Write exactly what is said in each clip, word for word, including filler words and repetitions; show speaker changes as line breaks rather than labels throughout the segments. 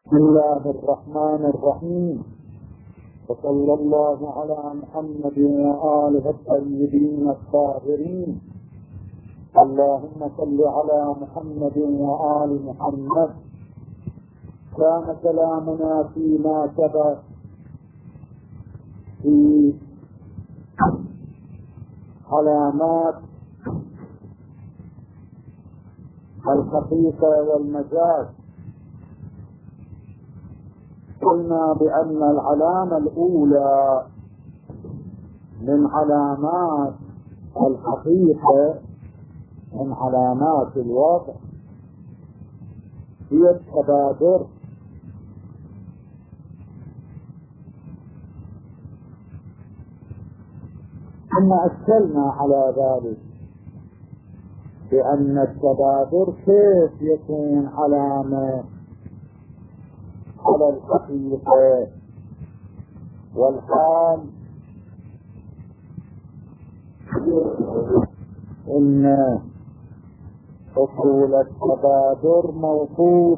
بسم الله الرحمن الرحيم، وصلى الله على محمد وآله الطيبين الطاهرين. اللهم صل على محمد وآل محمد. كان كلامنا فيما سبق في علامات الحقيقة والمجاز. قلنا بأن العلامة الأولى من علامات الحقيقة من علامات الوضع هي التبادر. ثم أشكلنا على ذلك بأن التبادر كيف يكون علامة على الحقيقة والحال، إن حصول التبادر موقوف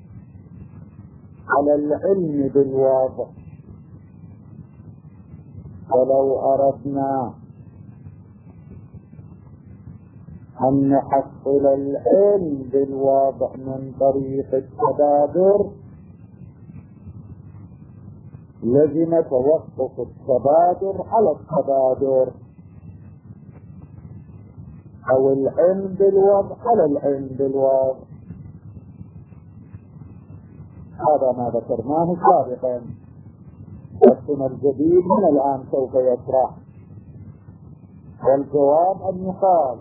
على العلم بالواضع. ولو أردنا أن نحصل العلم بالواضع من طريق التبادر لزم توقف التبادر على التبادر، أو العلم بالوضع على العلم بالوضع. هذا ما ذكرناه سابقا، والسنة الجديد من الآن سوف يشرح. والجواب أن يقال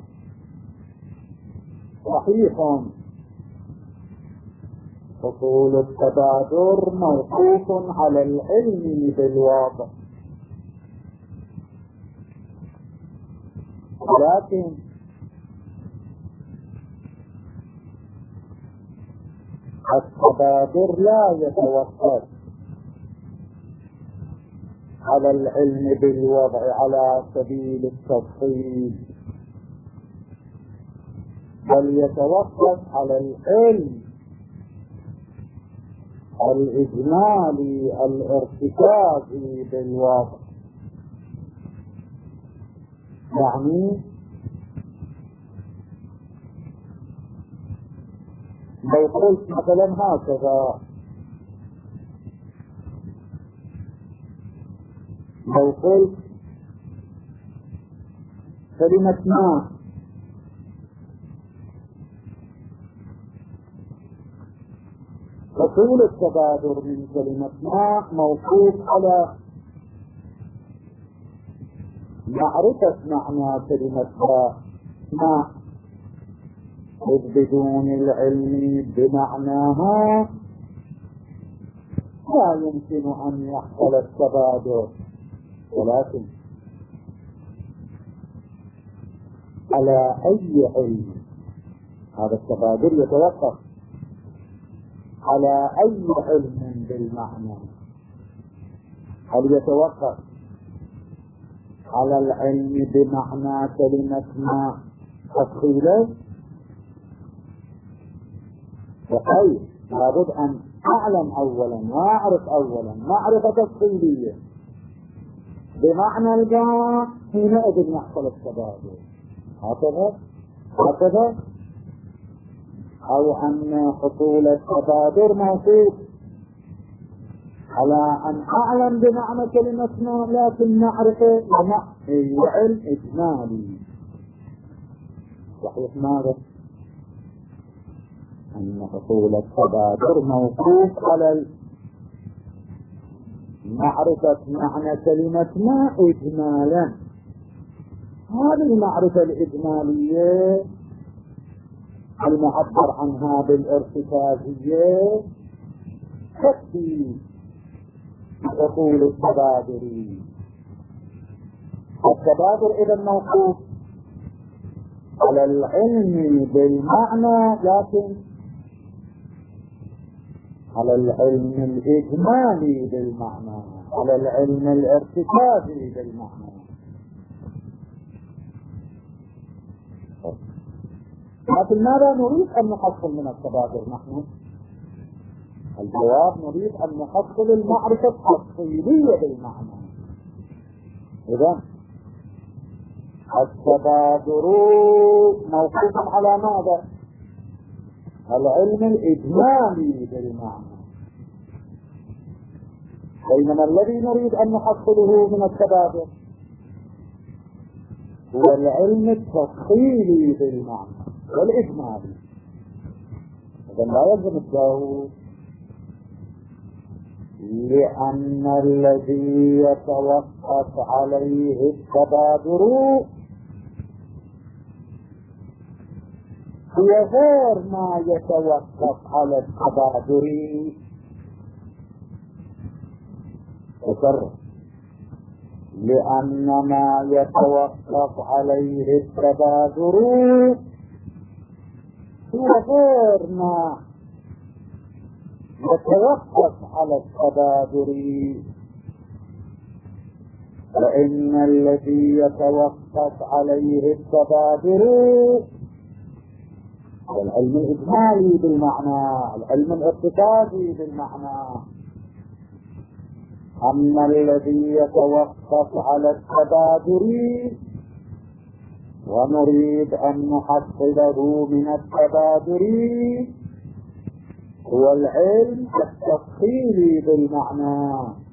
صحيح حصول التبادر موقوف على العلم بالواضع، ولكن التبادر لا يتوقف على العلم بالوضع على سبيل التفصيل، بل يتوقف على العلم الإجمالي الارتكازي بالوضع. يعني لو قلت مثلا هكذا، لو قلت كلمة ما حصول التبادر من كلمة ما موقوف على معرفة معنى كلمة ما، إذ بدون العلم بمعناها لا يمكن أن يحصل التبادر. ولكن على أي علم هذا التبادر يتوقف؟ على أي علم بالمعنى؟ هل يتوقف على العلم بمعنى كلمة ما تفصيله؟ وخير، لابد أن أعلم أولا وأعرف أولا معرفة تفصيلية بمعنى الجمع، حينئذ يحصل التبادل. هكذا هكذا أو أن حصول التبادر موقوف على أن أعلم بمعنى كلمة ما لكن معرفة وعلم إجمالي. صحيح ماذا؟ أن حصول التبادر موقوف على معرفة معنى كلمة ما إجمالا. هذه المعرفة الإجمالية المعبر عنها بالارتكازية تكفي حصول التبادر. التبادر إذا موقوف على العلم بالمعنى، لكن على العلم الإجمالي بالمعنى، على العلم الارتكازي بالمعنى. لكن ماذا نريد أن نحصل من التبادر نحن؟ الجواب نريد أن نحصل المعرفة التفصيلية بالمعنى. إذن التبادر موقوف على ماذا؟ العلم الإجمالي بالمعنى، بينما الذي نريد أن نحصله من التبادر هو العلم التفصيلي بالمعنى والإجمالي. إذن لا يلزم الجواب، لأن الذي يتوقف عليه التبادر هو غير ما يتوقف على التبادر. وكرر، لأن ما يتوقف عليه التبادر هو غير ما يتوقف على التبادر، فإن الذي يتوقف عليه التبادر هو العلم الإجمالي بالمعنى، العلم الاقتصادي بالمعنى. أما الذي يتوقف على التبادر ونريد أن نحصله من التبادر هو العلم التفصيلي بالمعنى،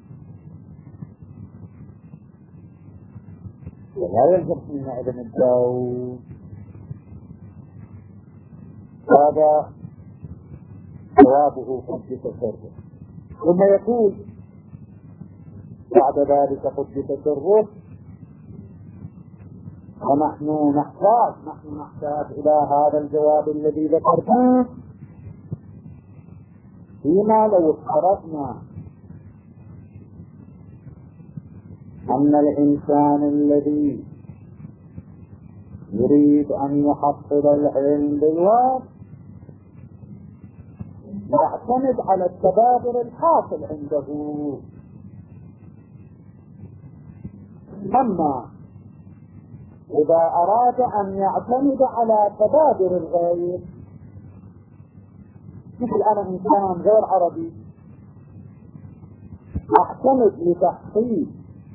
ولا يلزم حينئذ الجواب. هذا جوابه قدس سره. ثم يقول بعد ذلك قدس سره: ونحن نحتاج نحن نحتاج إلى هذا الجواب الذي ذكرناه فيما لو افترضنا أن الإنسان الذي يريد أن يحصل العلم بالواقع يعتمد على التبادر الحاصل عنده. أما إذا أراد أن يعتمد على تبادر الغير، مثل أنا إنسان غير عربي أعتمد لتحصيل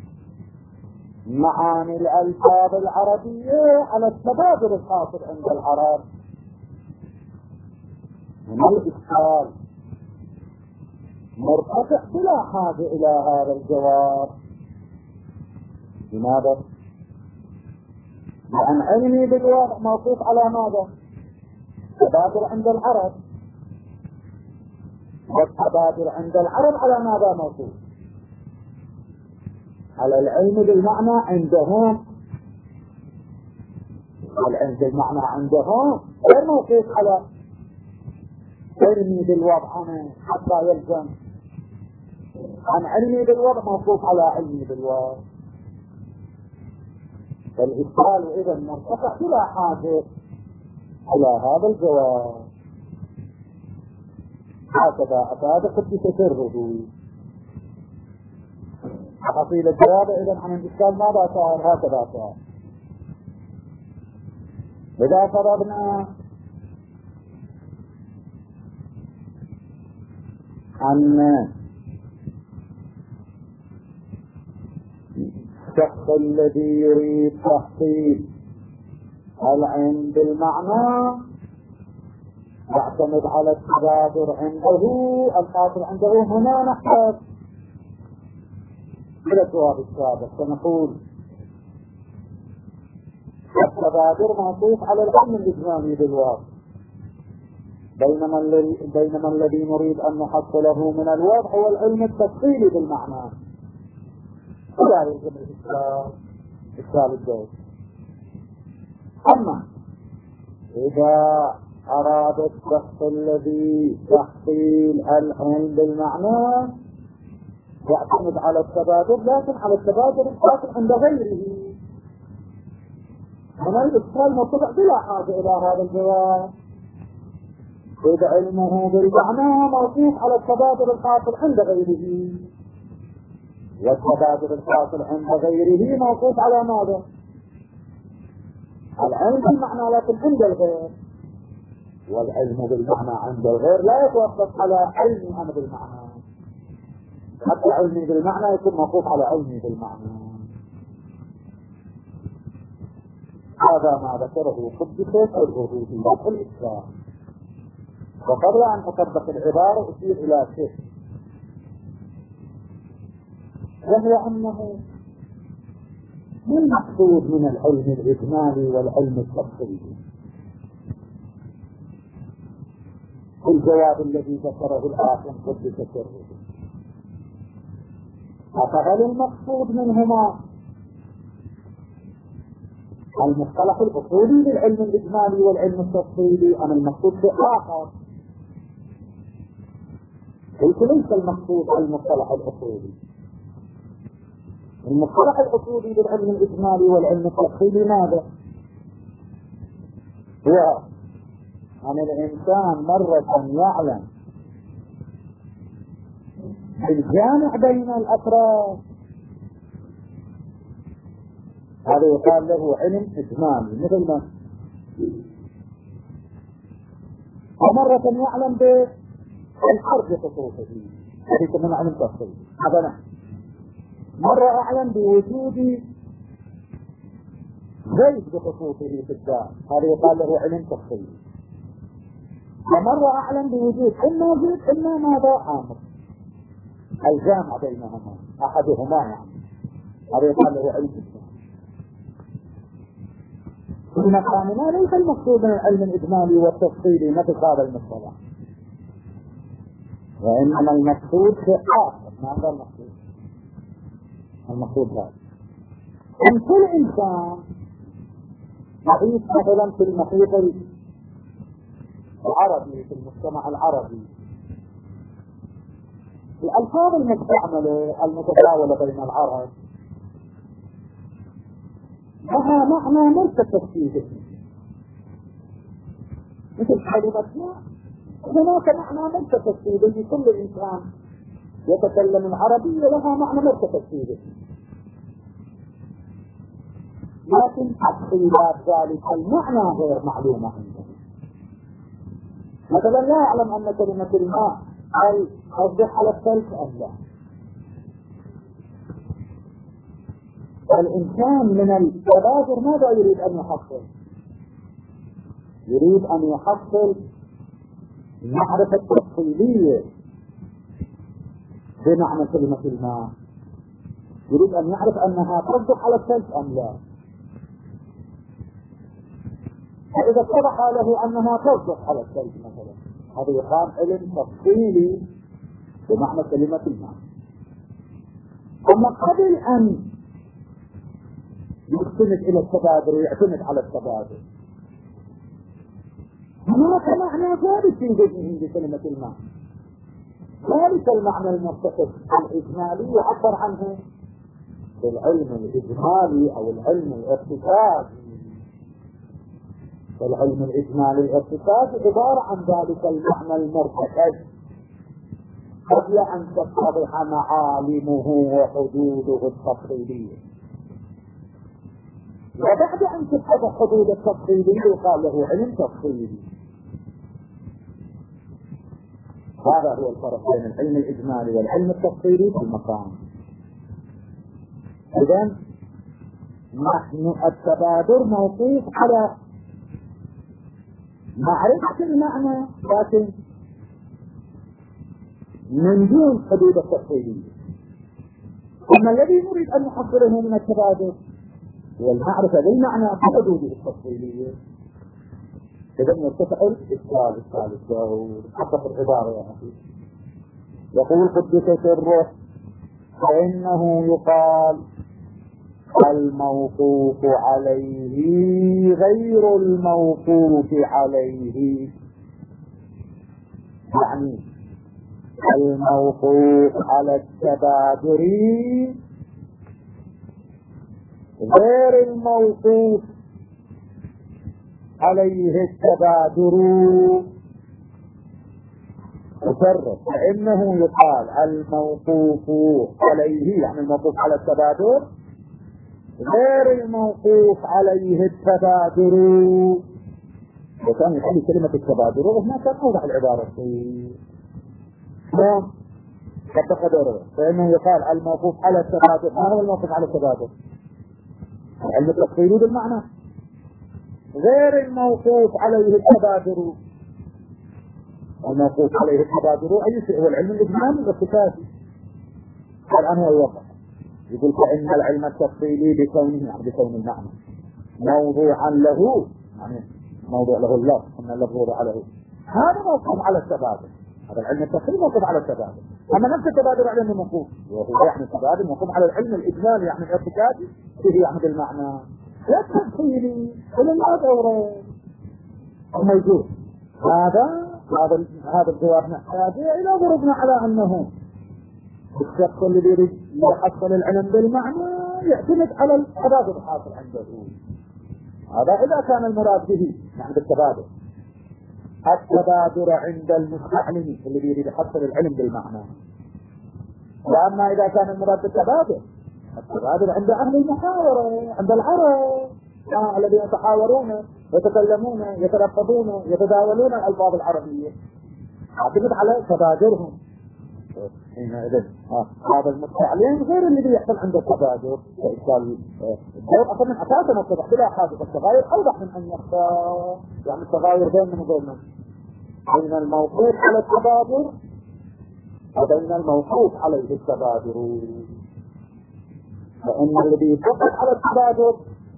معاني الألفاظ العربية على التبادر الحاصل عند العرب، من الإشكال مرتفع بلا حاجة إلى هذا الجواب. لماذا؟ لأن علمي بالوضع موقوف على ماذا؟ تبادر عند العرب، والتبادر عند العرب على ماذا موقوف؟ على العلم بالمعنى عندهم، والعلم بالمعنى عندهم غير موقوف على علمي بالوضع أنا حتى يلزم عن علمي بالوضع موقوف على علمي بالوضع. فالإشكال إذا مرتفع بلا حاجة إلى هذا الجواب. هكذا أفاد قدس سره. حصيل الجواب إذا عن الإشكال ماذا صار؟ هكذا صار. إذا فرضنا أن الشخص الذي يريد تحصيل العلم بالمعنى يعتمد على التبادر عنده الحاصل عنده، هنا نحتاج إلى الجواب السابق فنقول التبادر موقوف على العلم الإجمالي بالواقع، بينما الذي بينما الذي نريد أن نحصله من الوضع هو العلم التفصيلي بالمعنى. ولا يلزم الإشكال إشكال الجواب. أما إذا أراد الشخص الذي تحصيل العلم بالمعنى يعتمد على التبادر، لكن على التبادر الحاصل عند غيره، هنا الإشكال مرتفع بلا حاجة إلى هذا الجواب. إذا علمه بالمعنى موقوف على التبادر الحاصل عند غيره، والتبادر الحاصل عند غيره موقوف على ماذا؟ العلم بالمعنى لكن عند الغير. والعلم بالمعنى عند الغير لا يتوقف على علمي أنا بالمعنى، حتى علمي بالمعنى يكون موقوف على علمي بالمعنى. هذا ما ذكره قدسه الربوبية في الإسلام. وقبل أن أطبق العبارة أشير إلى شيء، وهو أنه ما المقصود من العلم الإجمالي والعلم التفصيلي؟ الجواب الذي ذكره الآخر قدس سره. فهل المقصود منهما المصطلح الأصولي للعلم الإجمالي والعلم التفصيلي أم المقصود شيء آخر؟ قلت ليس المقصود المصطلح الأصولي. المصطلح الأصولي للعلم الإجمالي والعلم التفصيلي ماذا؟ هو أن الإنسان مرة يعلم الجامع بين الأفراد، هذا يقال له علم إجمالي مثل ما، ومرة يعلم بالحرب خصوصه هذا يسمونه علم تفصيلي. هذا نحن مرة أعلم بوجود زيد بخصوصه في الدار، هذا يقال له علم تفصيلي. ومرة أعلم بوجود إما زيد إما ماذا عامر، الجامع بينهما أحدهما يعني، هذا يقال له علم تفصيلي. في مقامنا ليس المقصود من العلم الإجمالي والتفصيلي مثل هذا المصطلح، وإنما المقصود في آخر. ماذا المقصود؟ المقصود هذا أن كل إنسان يعيش مثلا في المحيط العربي، في المجتمع العربي، الألفاظ المستعملة المتداولة بين العرب لها معنى مرتبط فيه، مثل كلمة لا، هناك معنى مرتبط فيه لكل إنسان يتكلم العربية لها معنى مرتبط فيه، لكن تفصيلات ذلك المعنى غير معلومة عنده. مثلا لا يعلم أن كلمة الماء هل تصدق على الثلج أم لا. الإنسان من التبادر ماذا يريد أن يحصل؟ يريد أن يحصل معرفة تفصيلية بمعنى كلمة الماء، يريد أن يعرف أنها تصدق على الثلج أم لا. فإذا اتضح له أنها تصدق على الثلج مثلا، هذا يقال علم تفصيلي بمعنى كلمة الماء. أما قبل أن يستند إلى التبادر ويعتمد على التبادر، هناك معنى ثالث في ذهنه بكلمة الماء، ذلك المعنى المرتبط الإجمالي يعبر عنه بالعلم الإجمالي أو العلم الاقتصادي. العلم الإجمالي الاقتصادي عبارة عن ذلك المعنى المرتبط قبل أن تتضح معالمه وحدوده التفصيلية، وبعد أن تتضح حدود التفصيلية يقال له علم تفصيلي. هذا هو الفرق بين العلم الإجمالي والعلم التفصيلي في المقام. إذن نحن التبادر موقوف على معرفة المعنى لكن من دون حدود التفصيلية. أما الذي نريد أن نحصله من التبادر هو المعرفة بالمعنى بحدوده التفصيلية. إذن يرتفع الإشكال الثالث حسب العبارة يا أخي. يقول قدس سره فإنه يقال الموقوف عليه غير الموقوف عليه، يعني الموقوف على التبادر غير الموقوف عليه التبادر. مجرد فإنه يقال الموقوف عليه يعني الموقوف على التبادر غير الموقوف عليه التبادر، وكان يخلي كلمة التبادر وهنا كان أوضح العبارة في نعم قد قدره، فإنه يقال الموقوف على التبادر. ما هو الموقوف على التبادر؟ علم التفصيل بالمعنى، غير الموقوف عليه التبادر. الموقوف عليه التبادر أي شيء هو العلم الإجمالي والصفاتي. الآن هو يوضح يقول فإن العلم التفصيلي بكونه يعني بكون المعنى موضوعا له، يعني موضوع له الله أن اللفظ وضع له، هذا موقوف على التبادر. هذا العلم التفصيلي موقوف على التبادر. أما نفس التبادر علم موقوف، وهو يعني التبادر موقوف على العلم الإجمالي يعني الاعتقادي فيه يعني بالمعنى التفصيلي ولا لا دورة موجود. هذا هذا هذا الجواب نحتاج إلى ضربنا على أنه الشخص اللي يريد يحصل العلم بالمعنى يعتمد على التبادر الحاصل عنده. هذا إذا كان المراد به يعني بالتبادر التبادر عند المستعلم اللي يريد يحصل العلم بالمعنى. وأما إذا كان المراد بالتبادر التبادر عند أهل المحاورة عند العرب آه الذين يتحاورون يتكلمون يتلفظون يتداولون الألفاظ العربية اعتمد على تبادرهم. حينئذ هذا المستعلم غير اللي بيحصل عنده تبادر. الدور أصلا من أساسا وضح بلا حاجة التغاير أوضح من أن يختار يعني التغاير بين من وبين بين الموقوف على التبادر وبين الموقوف عليه التبادر. فإن الذي يتفق على التبادر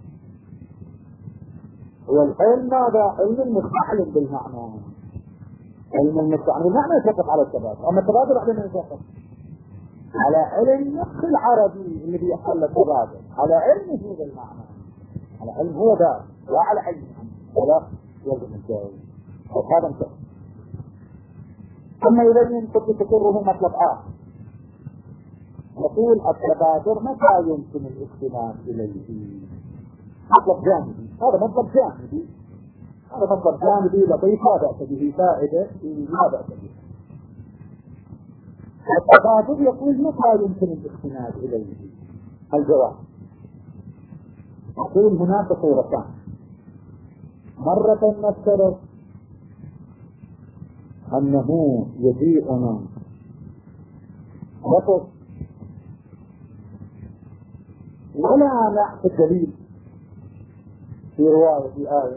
هو العلم ماذا؟ علم المستعلم بالمعنى. علم المستعلم بالمعنى يتفق على التبادر. أما التبادر علم يتفق على علم نفس العربي اللي بيحصل التبادر على علمه بالمعنى، على علم هو ذا لا على علم ولا يلزم الجاوب. هذا مثل ثم يبين قد تكره مطلب آخر نقول التبادر متى يمكن الاستناد إليه؟ مطلب جانبي. هذا مطلب جانبي هذا مطلب جانبي لطيف لا بأس به فائدة لا بأس به. التبادر يقول متى يمكن الاستناد إليه؟ الجواب يقول هناك صورتان. مرة نفترض أنه يجيئنا لفظ ولا نعرف الدليل في رواية في آية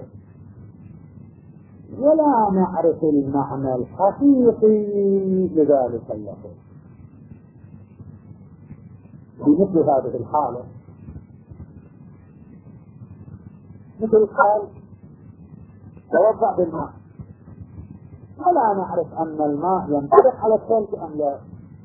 ولا نعرف المعنى الحقيقي لذلك اللفظ. في مثل هذه الحالة مثل قال توضأ بالماء ولا نعرف أن الماء ينطبق على الثلج أم لا.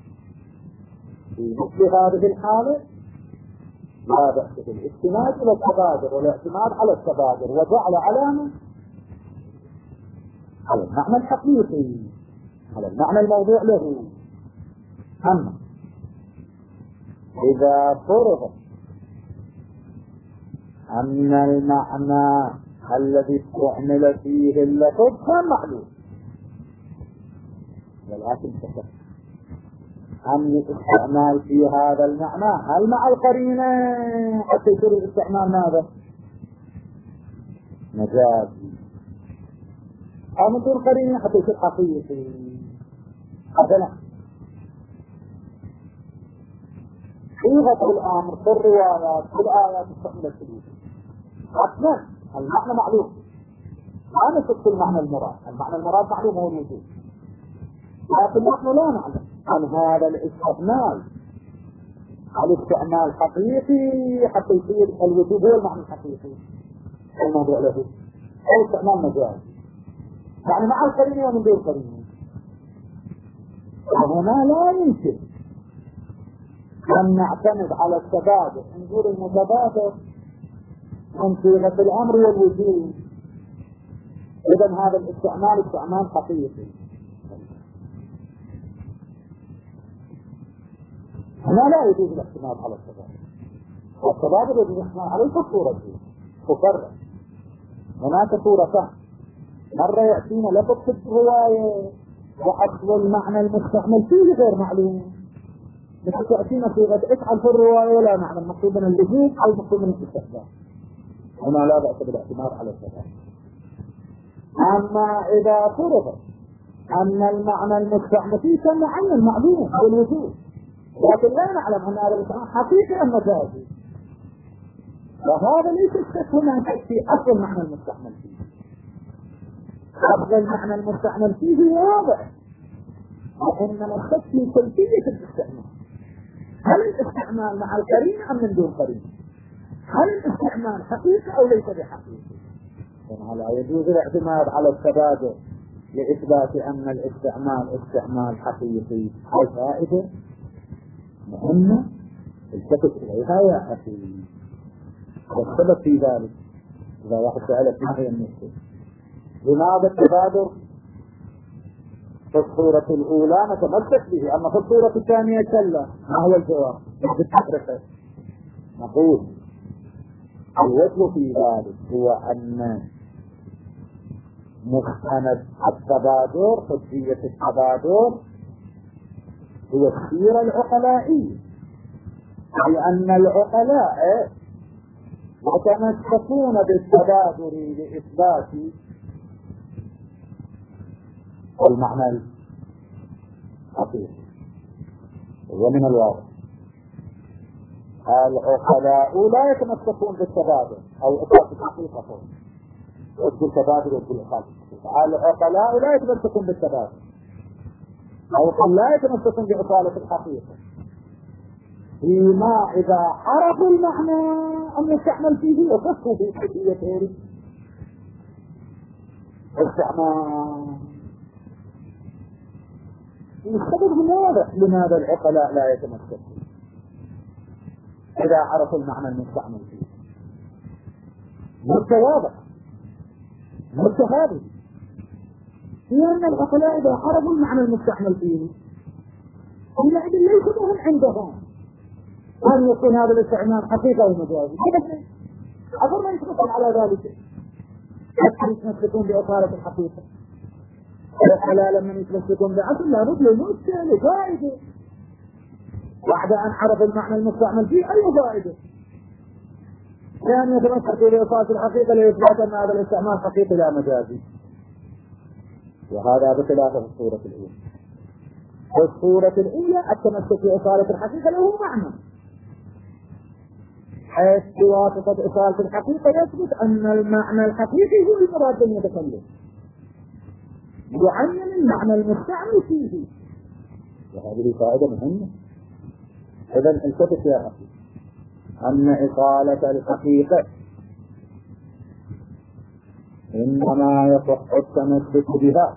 في مثل هذه الحالة لا بأس بالاستناد إلى التبادر والاعتماد على التبادر وجعل علامة على المعنى الحقيقي على المعنى الموضوع له. أما إذا فرض أن المعنى الذي استعمل فيه اللفظ كان معلوم ولكن تشك أن الاستعمال في هذا المعنى هل مع القرينة حتى يصير الاستعمال ماذا؟ مجازي أو من دون قرينة حتى يصير حقيقي. هذا لا. صيغة الأمر في الروايات في الآيات استعملت فيه أصلا المعنى معلوم لا نشك المعنى المراد. المعنى المراد معلوم هو الوجود لكن نحن لا نعلم عن هذا الاستعمال الاستعمال حقيقي حتى يصير الوجود هو المعنى الحقيقي الموضوع له أو استعمال مجازي يعني مع القرينة ومن دون قرينة. وهنا لا يمكن أن نعتمد على التبادر نقول المتبادر من صيغة الأمر والوجود إذن هذا الاستعمال استعمال حقيقي. هنا لا يجوز الاعتماد على التبادر. والتبادر يجوز الاعتماد عليه في صورتين تفرق. هناك صورتان مرة يأتينا لفظ في الرواية وأصل المعنى المستعمل فيه غير معلوم مثل تأتينا صيغة افعل في الرواية ولا معنى المقصود من اللزوم أو المقصود من الاستحباب. هنا لا بأس بالاعتماد على التبادر. أما إذا فرض أن المعنى المستعمل فيه كمعين معلوم بالوجود، لكن لا نعلم أن هذا الاستعمال حقيقي أم مجازي، وهذا ليس الشك هنا في أصل معنى المستعمل فيه. أصل المعنى المستعمل فيه واضح، وإنما الشك في كيفية الاستعمال. هل الاستعمال مع القرين أم من دون قرين؟ هل الاستعمال حقيقي أو ليس بحقيقي؟ لا يجوز الاعتماد على التبادل لإثبات أن الاستعمال استعمال حقيقي. الفائدة مهمة التفت إليها يا أخي. والسبب في ذلك إذا واحد سألت ما هي النقطة لماذا التبادل في الصورة الأولى نتمسك به، أما في الصورة الثانية كلا، ما هو الجواب؟ نقول الوجه في ذلك هو أن مستند التبادل، حجية التبادل هو السيرة العقلائية، لأن العقلاء يتمسكون بالتبادل لإثبات المعنى الحقيقي. ومن الواضح العقلاء لا يتمسكون بالتبادل أو إثبات الحقيقة فوق وجه التبادل وجه الحقيقة. العقلاء لا يتمسكون بالتبادل أو لا يتمسكون بإطالة الحقيقة فيما إذا عرفوا المعنى أن يستعمل فيه وفقوا في حقيقة استعمال. السبب واضح لماذا العقلاء لا يتمسكون إذا عرفوا المعنى المستعمل فيه. متواضح متهابي، لأن العقلاء إذا عرفوا المعنى المستعمل فيه حينئذ ليس مهم عندهم أن يكون هذا الاستعمال حقيقة ومجازي. أظن ما يتفقون على ذلك، حتى يتمسكون بإطالة الحقيقة. العقلاء لما يتمسكون بأصل لابد لمشكلة لفائدة، بعد أن عرف المعنى المستعمل فيه أي فائدة، لأن يتمسكوا بإطالة الحقيقة لإثبات أن هذا الاستعمال حقيقي لا مجازي. وهذا بخلاف الصورة الأولى. في الصورة الأولى التمسك بإطالة الحقيقة له معنى، حيث بواسطة إطالة الحقيقة يثبت أن المعنى الحقيقي هو المراد المتكلم، يعين المعنى المستعمل فيه، وهذه فائدة مهمة. إذن التفت يا أخي أن إطالة الحقيقة إنما يصح التمسك بها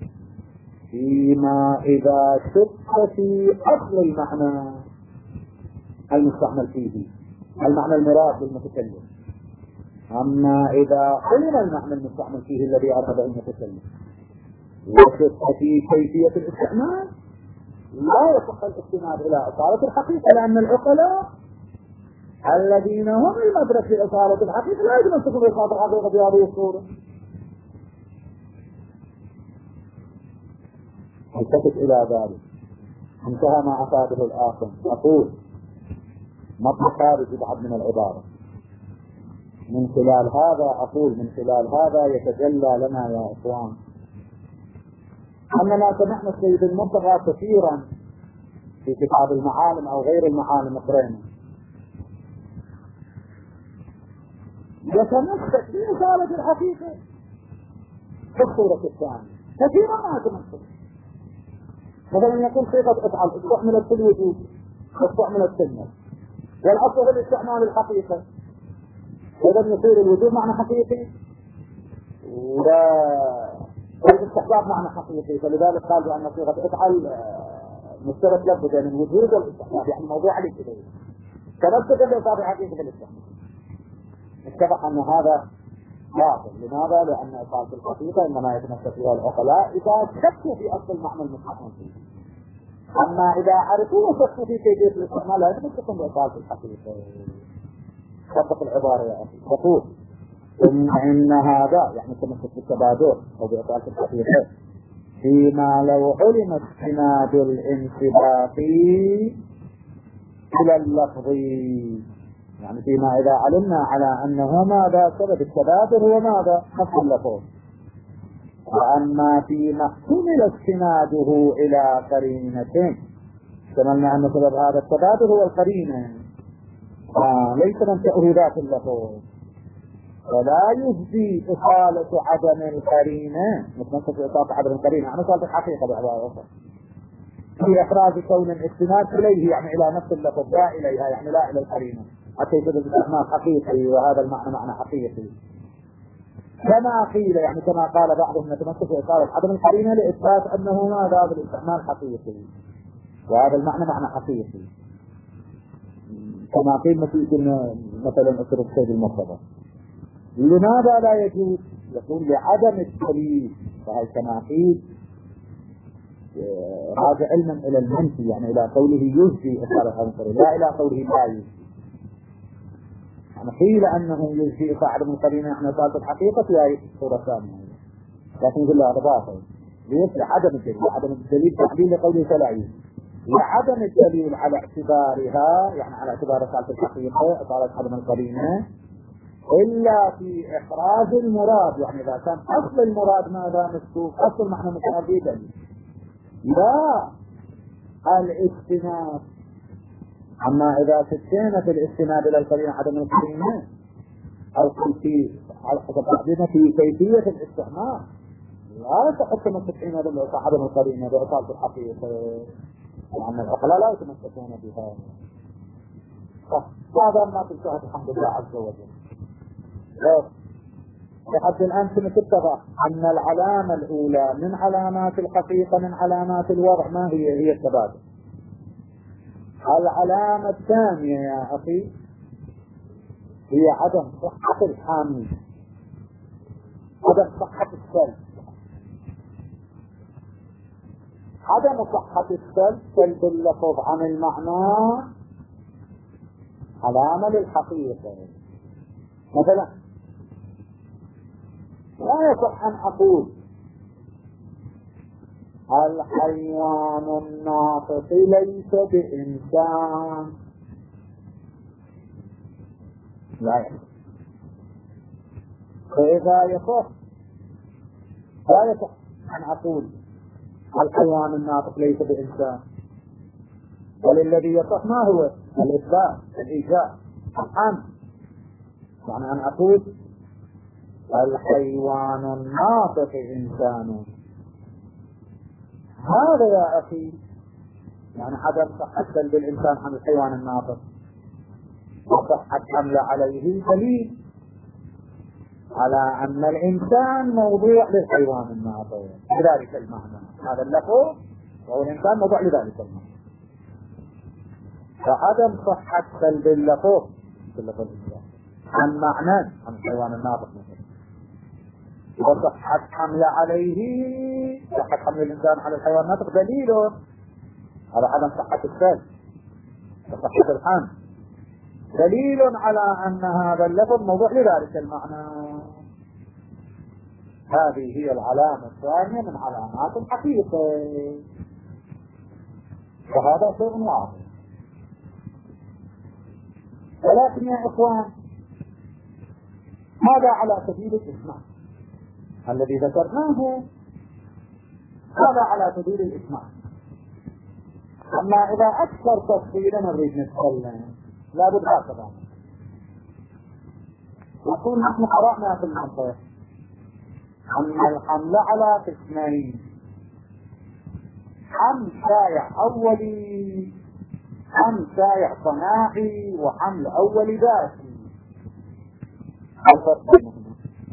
فيما إذا شك في أصل المعنى المستعمل فيه، المعنى المراد بالمتكلم. أما إذا علم المعنى المستعمل فيه الذي أراد المتكلم وشك في كيفية الاستعمال لا يصح الاستناد إلى إطالة الحقيقة، لأن العقلاء الذين هم المدرك في إطالة الحقيقة لا يتمسكون بإطالة الحقيقة بهذه الصورة. التفت إلى ذلك. انتهى ما أفاده الآخر. أقول مطلق خارج بعض من العبارة. من خلال هذا أقول من خلال هذا يتجلى لنا يا إخوان أننا سمعنا السيد المنتهى كثيرا في كتاب المعالم أو غير المعالم قرينا يتمسك بإطالة الحقيقة في الصورة الثانية كثيرا ما يتمسك. مثلا يقول صيغة افعل استعملت في الوجود واستعملت في النفس، والأصل في الاستعمال الحقيقة، إذا يصير الوجود معنى حقيقي والاستحباب معنى حقيقي، فلذلك قال بأن صيغة افعل مشترك لفظ بين الوجود والاستحباب، يعني موضوع عليك كده تمسك بإطالة حقيقة في الاستعمال. اتضح أن هذا باطل. لماذا؟ لأن إطالة الحقيقة إنما يتمسك بها العقلاء إذا شكوا في أصل المعنى المستعمل فيه، أما إذا عرفوا وشكوا في كيفية الاستعمال لا يتمسكون بإطالة الحقيقة. طبق العبارة يا أخي. تقول إن, إن هذا يعني تمسك بالتبادل أو بإطالة الحقيقة فيما لو علم استناد الانسباق إلى اللفظ، يعني فيما إذا علمنا على أنه ماذا سبب التبادل هو ماذا نفس اللفظ، وأما فيما احتمل استناده إلى قرينة قلنا أن سبب هذا التبادل هو القرينة آه ليس منشأه ذات اللفظ، ولا يجزي إصالة عدم القرينة متنسق إصالة عدم القرينة يعني إصالة الحقيقة بعبارة أخرى في إخراج كون الاستناد إليه يعني إلى نفس اللفظ لا إليها يعني لا إلى القرينة حتى يجد الاستثناء حقيقي، وهذا المعنى معنى حقيقي كما قيل يعني كما قال بعضهم نتمسك بإصالة عدم القرينة لإثبات أنه ماذا بالاستعمال حقيقي، وهذا المعنى معنى حقيقي كما قيل مثلا أسر السيد المرتضى. لماذا لا يجوز؟ يقول لعدم الدليل، فهي كما قيل راجع علما إلى المنفي يعني إلى قوله يجزي إصالة عدم القرينة لا إلى قوله لا يجزي. يعني قيل أنه يجزي إصالة عدم القرينة يعني إصالة الحقيقة في هذه الصورة الثانية، لكن يقول لها رباطة ليس لعدم الدليل، عدم الدليل تعديل لقوله فلا يجزي لعدم الدليل على اعتبارها يعني على اعتبار إصالة الحقيقة إصالة عدم القرينة إلا في إخراج المراد، يعني إذا كان أصل المراد ماذا مسكوك أصل معنى متعددا لا الاستناد. أما إذا تتسينا في الاستناد إلى القرينة عدم القرينة أو في على حسب تعديدنا في كيفية الاستعمال لا تحط مستقيمة عدم القرينة بإصالة الحقيقة يعني العقلاء لا يتمسكون بها. هذا ما تشاهد الحمد لله عز وجل. لحد الآن كنت اتفق أن العلامة الأولى من علامات الحقيقة من علامات الوضع ما هي؟ هي التبادل. العلامة الثانية يا أخي هي عدم صحة الحامل، عدم صحة السلب. عدم صحة السلب سلب اللفظ عن المعنى علامة للحقيقة. مثلا لا يصح أن أقول الحيوان الناطق ليس بإنسان، لا يصح. فإذا يصح لا يصح أن أقول الحيوان الناطق ليس بإنسان، وللذي يصح ما هو؟ الإثبات الإيجاب الحمد، يعني أن أقول الحيوان الناطق إنسان. هذا يا أخي يعني عدم صحة سلب الإنسان عن الحيوان الناطق وصحة حمل عليه دليل على أن الإنسان موضوع للحيوان الناطق بذلك المعنى. هذا اللفظ وهو الإنسان موضوع لذلك المعنى. فعدم صحة سلب اللفظ اللفظ الإنسان عن معنى عن الحيوان الناطق مثلا، وصحة حمل عليه صحة حمل الإنسان على الحيوان الناطق دليله على عدم صحة السلب وصحة الحمل دليل على أن هذا اللفظ موضوع لذلك المعنى. هذه هي العلامة الثانية من علامات الحقيقة، وهذا شيء واضح. ولكن يا إخوان هذا على سبيل الإسماع الذي ذكرناه، هذا على سبيل الإسماع. أما إذا أكثر تفصيلا نريد نتكلم لابد هكذا نقول نحن قرأنا في المنطق أن الحمل على قسمين: حمل شائع أولي، حمل شائع صناعي، وحمل أولي ذاتي. الفرق بينهما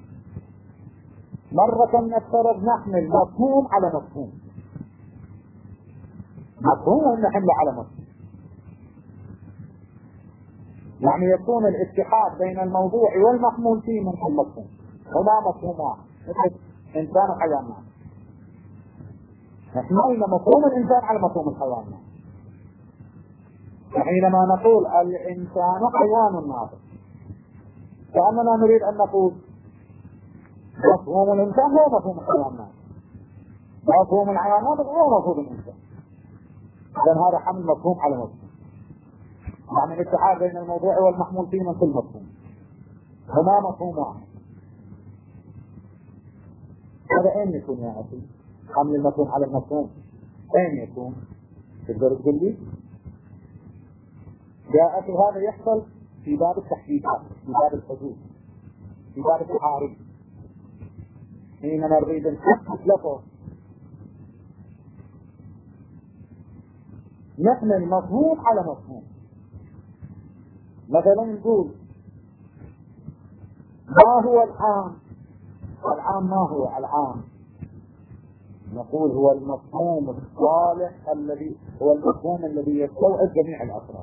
مرة نفترض نحمل مفهوم على مفهوم، مفهوم ونحمل على مفهوم، يعني يكون الاتحاد بين الموضوع والمحمول فيه من المفهوم، هما مفهوم واحد مثل إنسان وحيوان. نحملنا مفهوم الإنسان على مفهوم الحيوان، فحينما نقول الإنسان حيوان ناطق كأننا نريد أن نقول مفهوم الإنسان هو مفهوم الحيوان، مفهوم الحيوانات هو مفهوم الإنسان. إذن هذا حمل مفهوم على مفهوم، يعني الاتحاد بين الموضوع والمحمول فيه من كل مفهوم، هما مفهوم واحد. هذا أين يكون يا أخي؟ حمل المفهوم على المفهوم أين يكون؟ تقدر تقول لي؟ يا أخي هذا يحصل في باب التحديثات، في باب الحدود، في باب التعارض. حينما نريد نحدث لفظ نحمل مفهوم على مفهوم. مثلا نقول ما هو العام؟ العام ما هو العام؟ نقول هو المفهوم الصالح الذي هو المفهوم الذي يستوعب جميع الأفراد.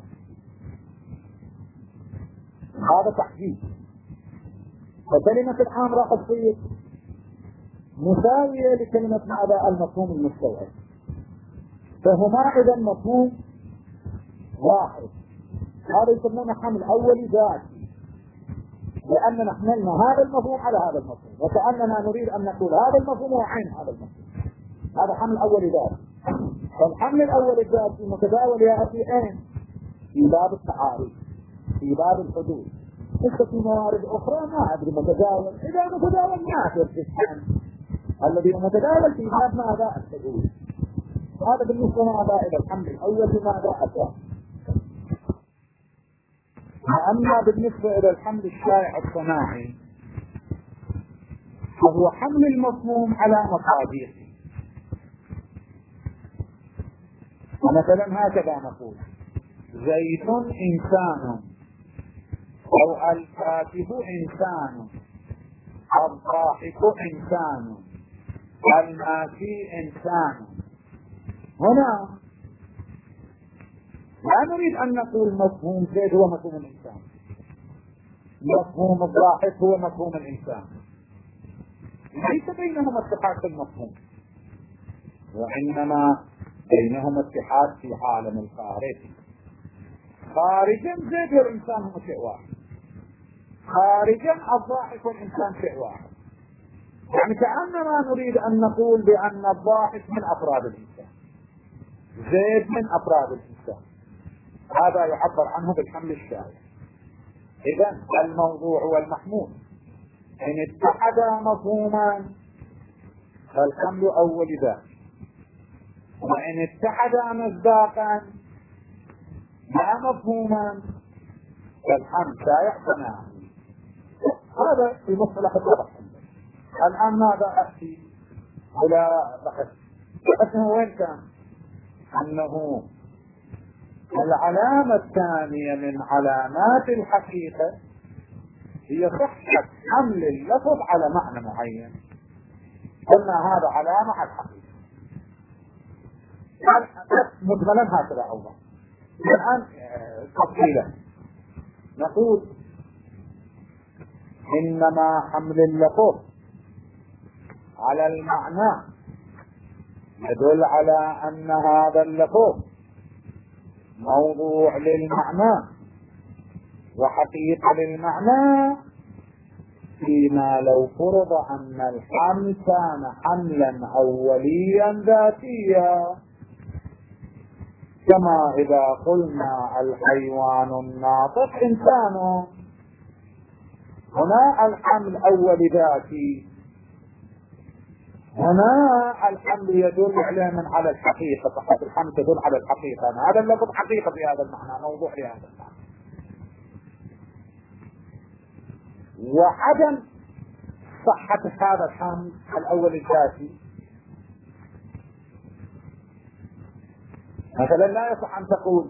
هذا تحديد. فكلمة العام راح تصير مساوية لكلمة ماذا؟ المفهوم المستوعب. فهما إذا مفهوم واحد. هذا يسمونه حمل أولي ذاتي، لأننا حملنا هذا المفهوم على هذا المفهوم، وكأننا نريد أن نقول هذا المفهوم هو عين هذا المفهوم. هذا حمل أولي ذاتي. فالحمل الأولي الذاتي متداول يا أخي أين؟ في باب التعارض، في باب الحدود. لسه في موارد أخرى ما أدري متداول. إذا متداول ما أدري في الحمل الذي متداول في باب ماذا؟ الحدود. هذا بالنسبة ماذا إلى الحمل الأول لماذا أتى. أما بالنسبة إلى الحمل الشائع الصناعي فهو حمل المفهوم على مصادره. مثلا هكذا نقول زيد إنسان، أو الفاتح إنسان، الضاحك إنسان، الماشي إنسان. هنا لا نريد أن نقول مفهوم زيد هو مفهوم الإنسان، مفهوم الضاحك هو مفهوم الإنسان. ليس بينهما اتحاد في المفهوم، وإنما بينهما اتحاد في عالم الخارج. خارجا زيد والإنسان هم شيء واحد، خارجا الضاحك والإنسان شيء واحد. يعني كأننا نريد أن نقول بأن الضاحك من أفراد الإنسان، زيد من أفراد الإنسان. هذا يعبر عنه بالحمل الشائع. إذن الموضوع والمحمول إن اتحدا مفهوما فالحمل أول ذات، وإن اتحدا مصداقا لا مفهوما فالحمل شائع صناعي. هذا في مصطلح الطرح. الآن ماذا أحكي إلى بحث؟ بحثه وين كان؟ أنه العلامة الثانية من علامات الحقيقة هي صحة حمل اللفظ على معنى معين. قلنا هذا علامة على الحقيقة. مجملا هكذا أولا. الآن تفصيلا نقول إنما حمل اللفظ على المعنى يدل على أن هذا اللفظ موضوع للمعنى وحقيقة للمعنى، فيما لو فرض أن الحمل كان حملا أوليا ذاتيا، كما إذا قلنا الحيوان الناطق إنسان. هنا الحمل أول ذاتي، هنا الحمل يدل عليه من على الحقيقة. صحة الحمل تدل على الحقيقة. هذا اللفظ حقيقة في هذا المعنى، موضوع في هذا المعنى. وعدم صحة هذا الحمل الأول الذاتي، مثلا لا يصح أن تقول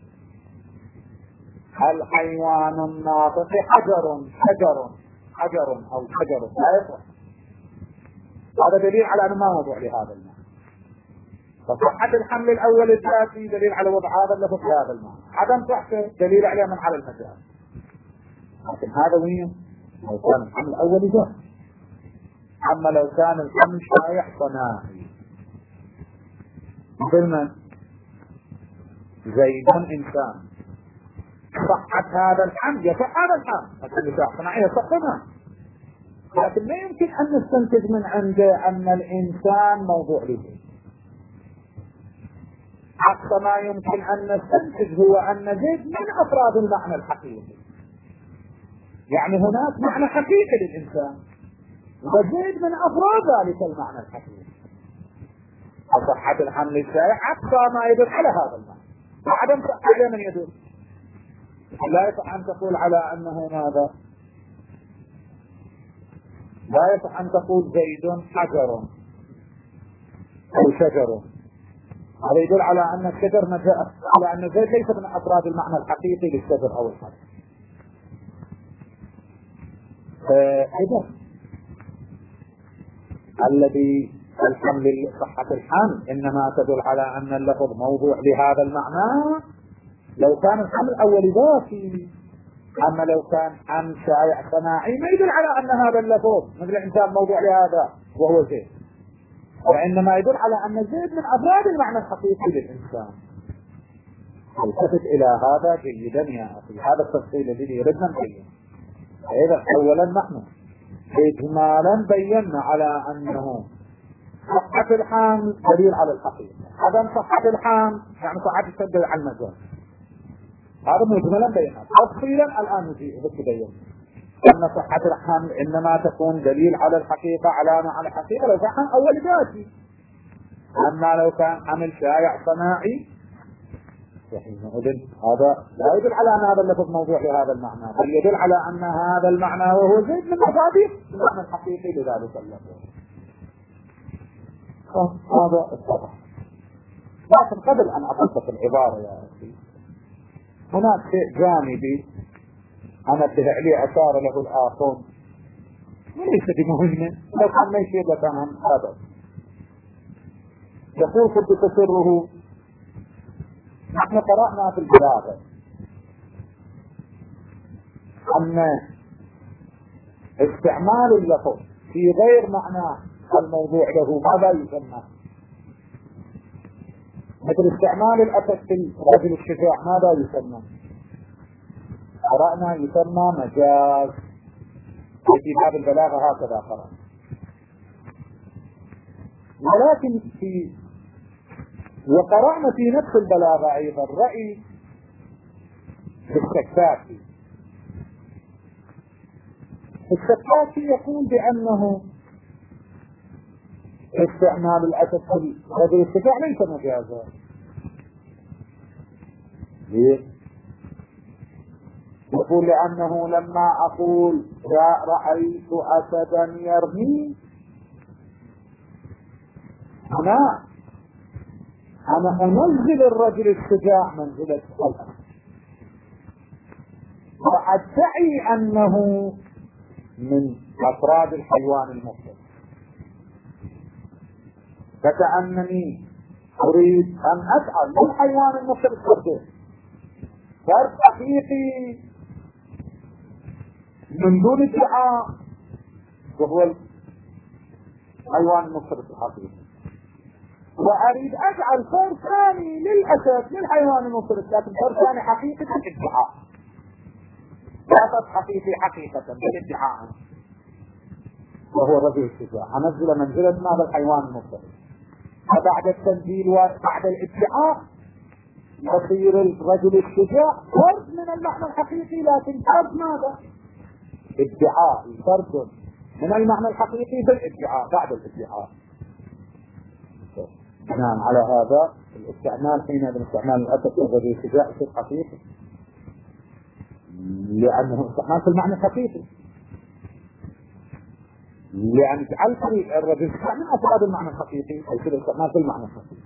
الحيوان الناطق حجر حجر حجر أو حجر، لا يصح. هذا دليل على أنه ما موضوع لهذا المعنى. فصحة الحمل الأول الذاتي دليل على وضع هذا اللفظ في هذا المعنى، عدم صحته دليل عليه من على المجال. لكن هذا وين؟ لو كان الحمل الأول ذاتي. أما لو كان الحمل شائع صناعي مثل من زيد إنسان، صحة هذا الحمل يصح هذا الحمل، لكن شائع صناعي يصحنا. لكن لا يمكن أن نستنتج من عنده أن الإنسان موضوع لزيد. أقصى ما يمكن أن نستنتج هو أن زيد من أفراد المعنى الحقيقي. يعني هناك معنى حقيقي للإنسان، وزيد من أفراد ذلك المعنى الحقيقي. فصحة الحمل الشائع أقصى ما يدل على هذا المعنى، وعدم صحة من يدل. لا يصح أن تقول على أنه ماذا؟ لا يصح أن تقول زيد حجر أو شجر، هذا يدل على أن الشجر مجاز، على أن زيد ليس من أفراد المعنى الحقيقي للشجر أو الحجر. إذا الذي الحمل صحة الحمل إنما تدل على أن اللفظ موضوع لهذا المعنى لو كان الحمل الأول ذاتي، أما لو كان حمل شائع سماعي ما يدل على أن هذا اللفظ مثل الإنسان موضوع لهذا وهو زيد، وإنما يدل على أن زيد من أفراد المعنى الحقيقي للإنسان. التفت إلى هذا جيدا يا أخي، هذا التفصيل الذي يردنا نبين. إذا أولا نحن إجمالا بينا على أنه صحة الحمل دليل على الحقيقة، عدم صحة الحمل يعني صحة التدل على المجال، هذا مجملا بينا. تفصيلا الآن نجي بتبين أن صحة الحمل إنما تكون دليل على الحقيقة، علامة على الحقيقة لو كان أول ذاتي. أما لو كان حمل شائع صناعي هذا لا يدل على أن هذا اللفظ موضوع لهذا المعنى، بل يدل على أن هذا المعنى وهو زيد من مصادر المعنى الحقيقي لذلك اللفظ. هذا الصحة. لكن قبل أن أبسط العبارة يا أخي هناك شيء جانبي أنا اتبع أشار له الآخرون وليس بمهمة، لو كان ما يشير لكان هم هذا. يقول قد تسره نحن قرأنا في البلاغة أن استعمال اللفظ في غير معنى الموضوع له ماذا يسمى؟ مثل استعمال الأسد في الرجل الشجاع ماذا يسمى؟ قرأنا يسمى مجاز، في باب البلاغة هكذا قرأنا. ولكن في وقرأنا في نفس البلاغة أيضا رأي السكاكي. السكاكي يقول بأنه استعمال الأسد في الرجل الشجاع ليس مجازا. ليه؟ يقول لأنه لما أقول رأيت أسدا يرمي أنا أنا أنزل الرجل الشجاع منزلة الأسد، وأدعي أنه من أفراد الحيوان المفترس، فكأنني أريد أن أجعل للحيوان المفترس فرد فرد حقيقي من دون ادعاء وهو الحيوان المفترس الحقيقي، وأريد أجعل فرد ثاني للأسد للحيوان المفترس لكن فرد ثاني حقيقة بالادعاء، لا فرد حقيقي حقيقة بالادعاء وهو الرجل الشجاع. أنزل منزلة هذا الحيوان المفترس، فبعد التنزيل وبعد الادعاء يصير الرجل الشجاع فرد من المعنى الحقيقي، لكن فرد ماذا؟ ادعاء، فرد من المعنى الحقيقي بالادعاء بعد الادعاء. نعم، على هذا الاستعمال حين استعمال الأسد والرجل الشجاع شيء حقيقي لأنه استعمال في المعنى الحقيقي، لأن جعل الرجل الشجاع من أفراد المعنى الحقيقي يصير استعمال في المعنى الحقيقي.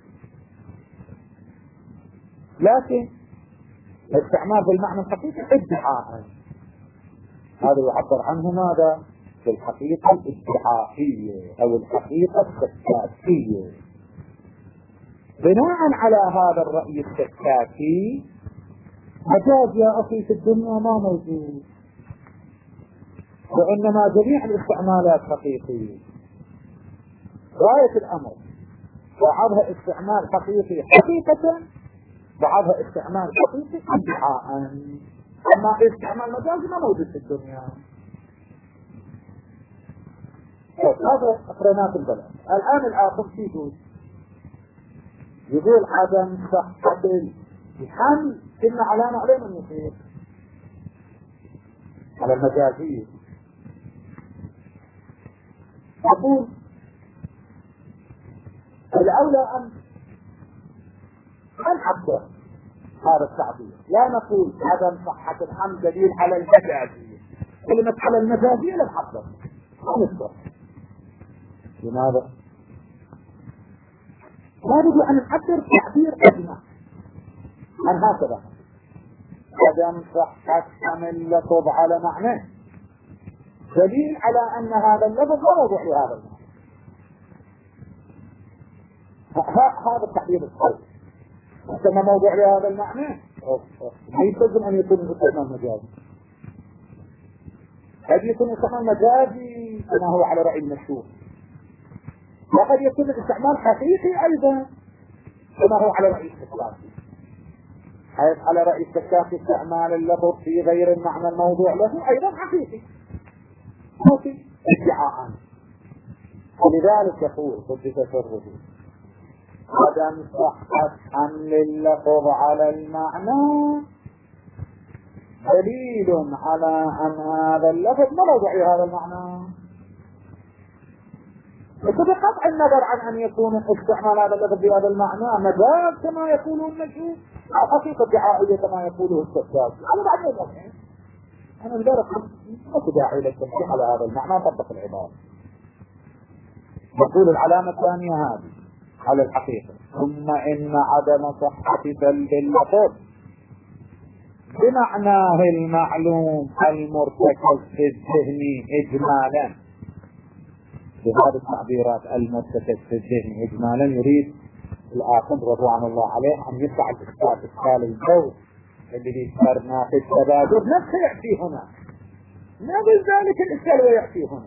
لكن الاستعمال في المعنى الحقيقي ادعاء، هذا يعبر عنه ماذا؟ في الحقيقة الادعائية أو الحقيقة السكاكية. بناء على هذا الرأي السكاكي مجاز يا أخي في الدنيا ما موجود، وإنما جميع الاستعمالات حقيقية. غاية الأمر بعضها استعمال حقيقي حقيقة، بعضها استعمال حقيقي ادعاء، أما استعمال مجازي ما موجود في الدنيا. هذا أقرنات البلد. الآن الآخر في يقول يقول عدم صحة الحمل إن علامة علينا النصير على المجازية. نقول الأولى أن نحضر هذا التعبير، لا نقول عدم صحة الحمل دليل على المجازية، كلمة على المجازية لا نحضر نحضر. لماذا؟ لابد أن نحضر تعبير أجمع عن هكذا عدم صحة حمل اللفظ على معناه دليل على أن هذا اللفظ لا موضوع لهذا المعنى. هذا التعبير الصحيح كما موضوع لهذا المعنى ما يلزم أن يكون الاستعمال مجازي، قد يكون الاستعمال مجازي كما هو على رأي المشهور، وقد يكون الاستعمال حقيقي أيضا كما هو على رأي السكاكي، حيث على رأي السكاكي استعمال اللفظ في غير المعنى الموضوع له أيضا حقيقي ممكن ادعاء. ولذلك يقول ضد تفرده عدم صحة حمل اللفظ على المعنى دليل على أن هذا اللفظ ما موضوع هذا المعنى، بقطع النظر عن أن يكون استعمال هذا اللفظ بهذا المعنى مجاز كما يقوله المشهور أو حقيقة دعائية كما يقوله السكاكي. أنا بعد ذلك أنا مدرك ما تداعي للتنسيق على هذا المعنى طبق العبارة. نقول العلامة الثانية هذه على الحقيقة، ثم إن عدم صحة سلب اللفظ بمعناه المعلوم المرتكز في الذهن إجمالا. بهذه التعبيرات المرتكز في الذهن إجمالا يريد الآخر رضوان الله عليه أن يدفع الإشكال إشكال الجو الذي ذكرنا في التبادل نفسه يأتي هنا، نقول ذلك الإشكال ويأتي هنا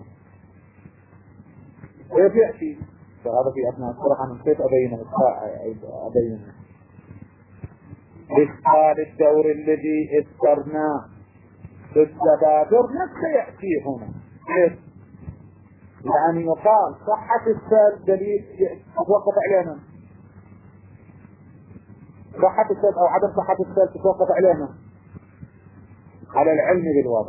كيف يأتي؟ فهذا في أثناء الصراحة من كيف أبين أبين إشكال الدور الذي اذكرناه في التبادل نفسه يأتي هنا. كيف؟ يعني يقال صحة السلب دليل تتوقف علينا، صحة السلب أو عدم صحة السلب تتوقف علينا على العلم بالوضع.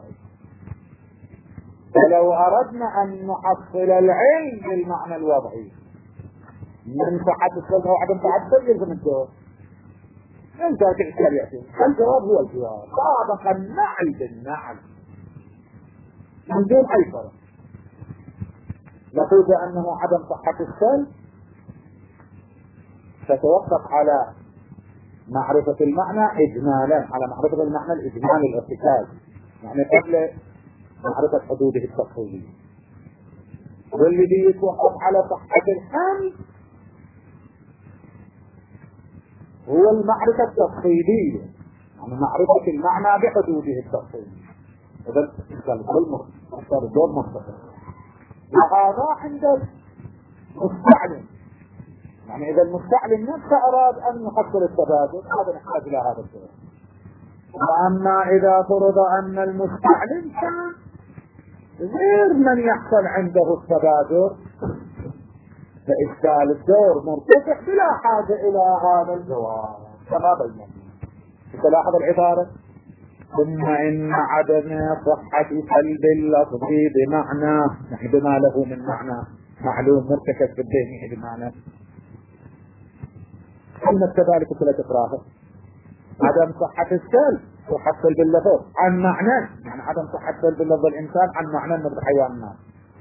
فلو أردنا أن نحصل العلم بالمعنى الوضعي من صحة السلب أو عدم صحة السلب يلزم الجواب. انت تأكل يأتي الجواب هو الجواب طابق النعل بالنعل من دون أي فرق. نقول بأنه عدم صحة السلب تتوقف على معرفة المعنى إجمالا، على معرفة المعنى الإجمالي الارتكاز، يعني قبل معرفة حدوده التفصيلية. والذي يتوقف على صحة الحمل هو المعرفة التفصيلية، يعني معرفة المعنى بحدوده التفصيلية. إذا كان الدور مختصر وهذا عند المستعلم، يعني إذا المستعلم نفسه أراد أن يحصل التبادل هذا نحتاج إلى هذا الشيء. وأما إذا فرض أن المستعلم كان غير من يحصل عنده التبادل فإشكال الدور مرتفع بلا حاجة إلى هذا الجواب كما بينا. تلاحظ العبارة ثم إن عدم صحة سلب اللفظ بمعنى يعني بما له من معنى معلوم مرتكز بالذهن بمعنى كلمة كذلك كلا تقراها عدم صحة السلب تحصل باللفظ عن معنى، يعني عدم صحة سلب اللفظ الإنسان عن معنى من الحيوان الناس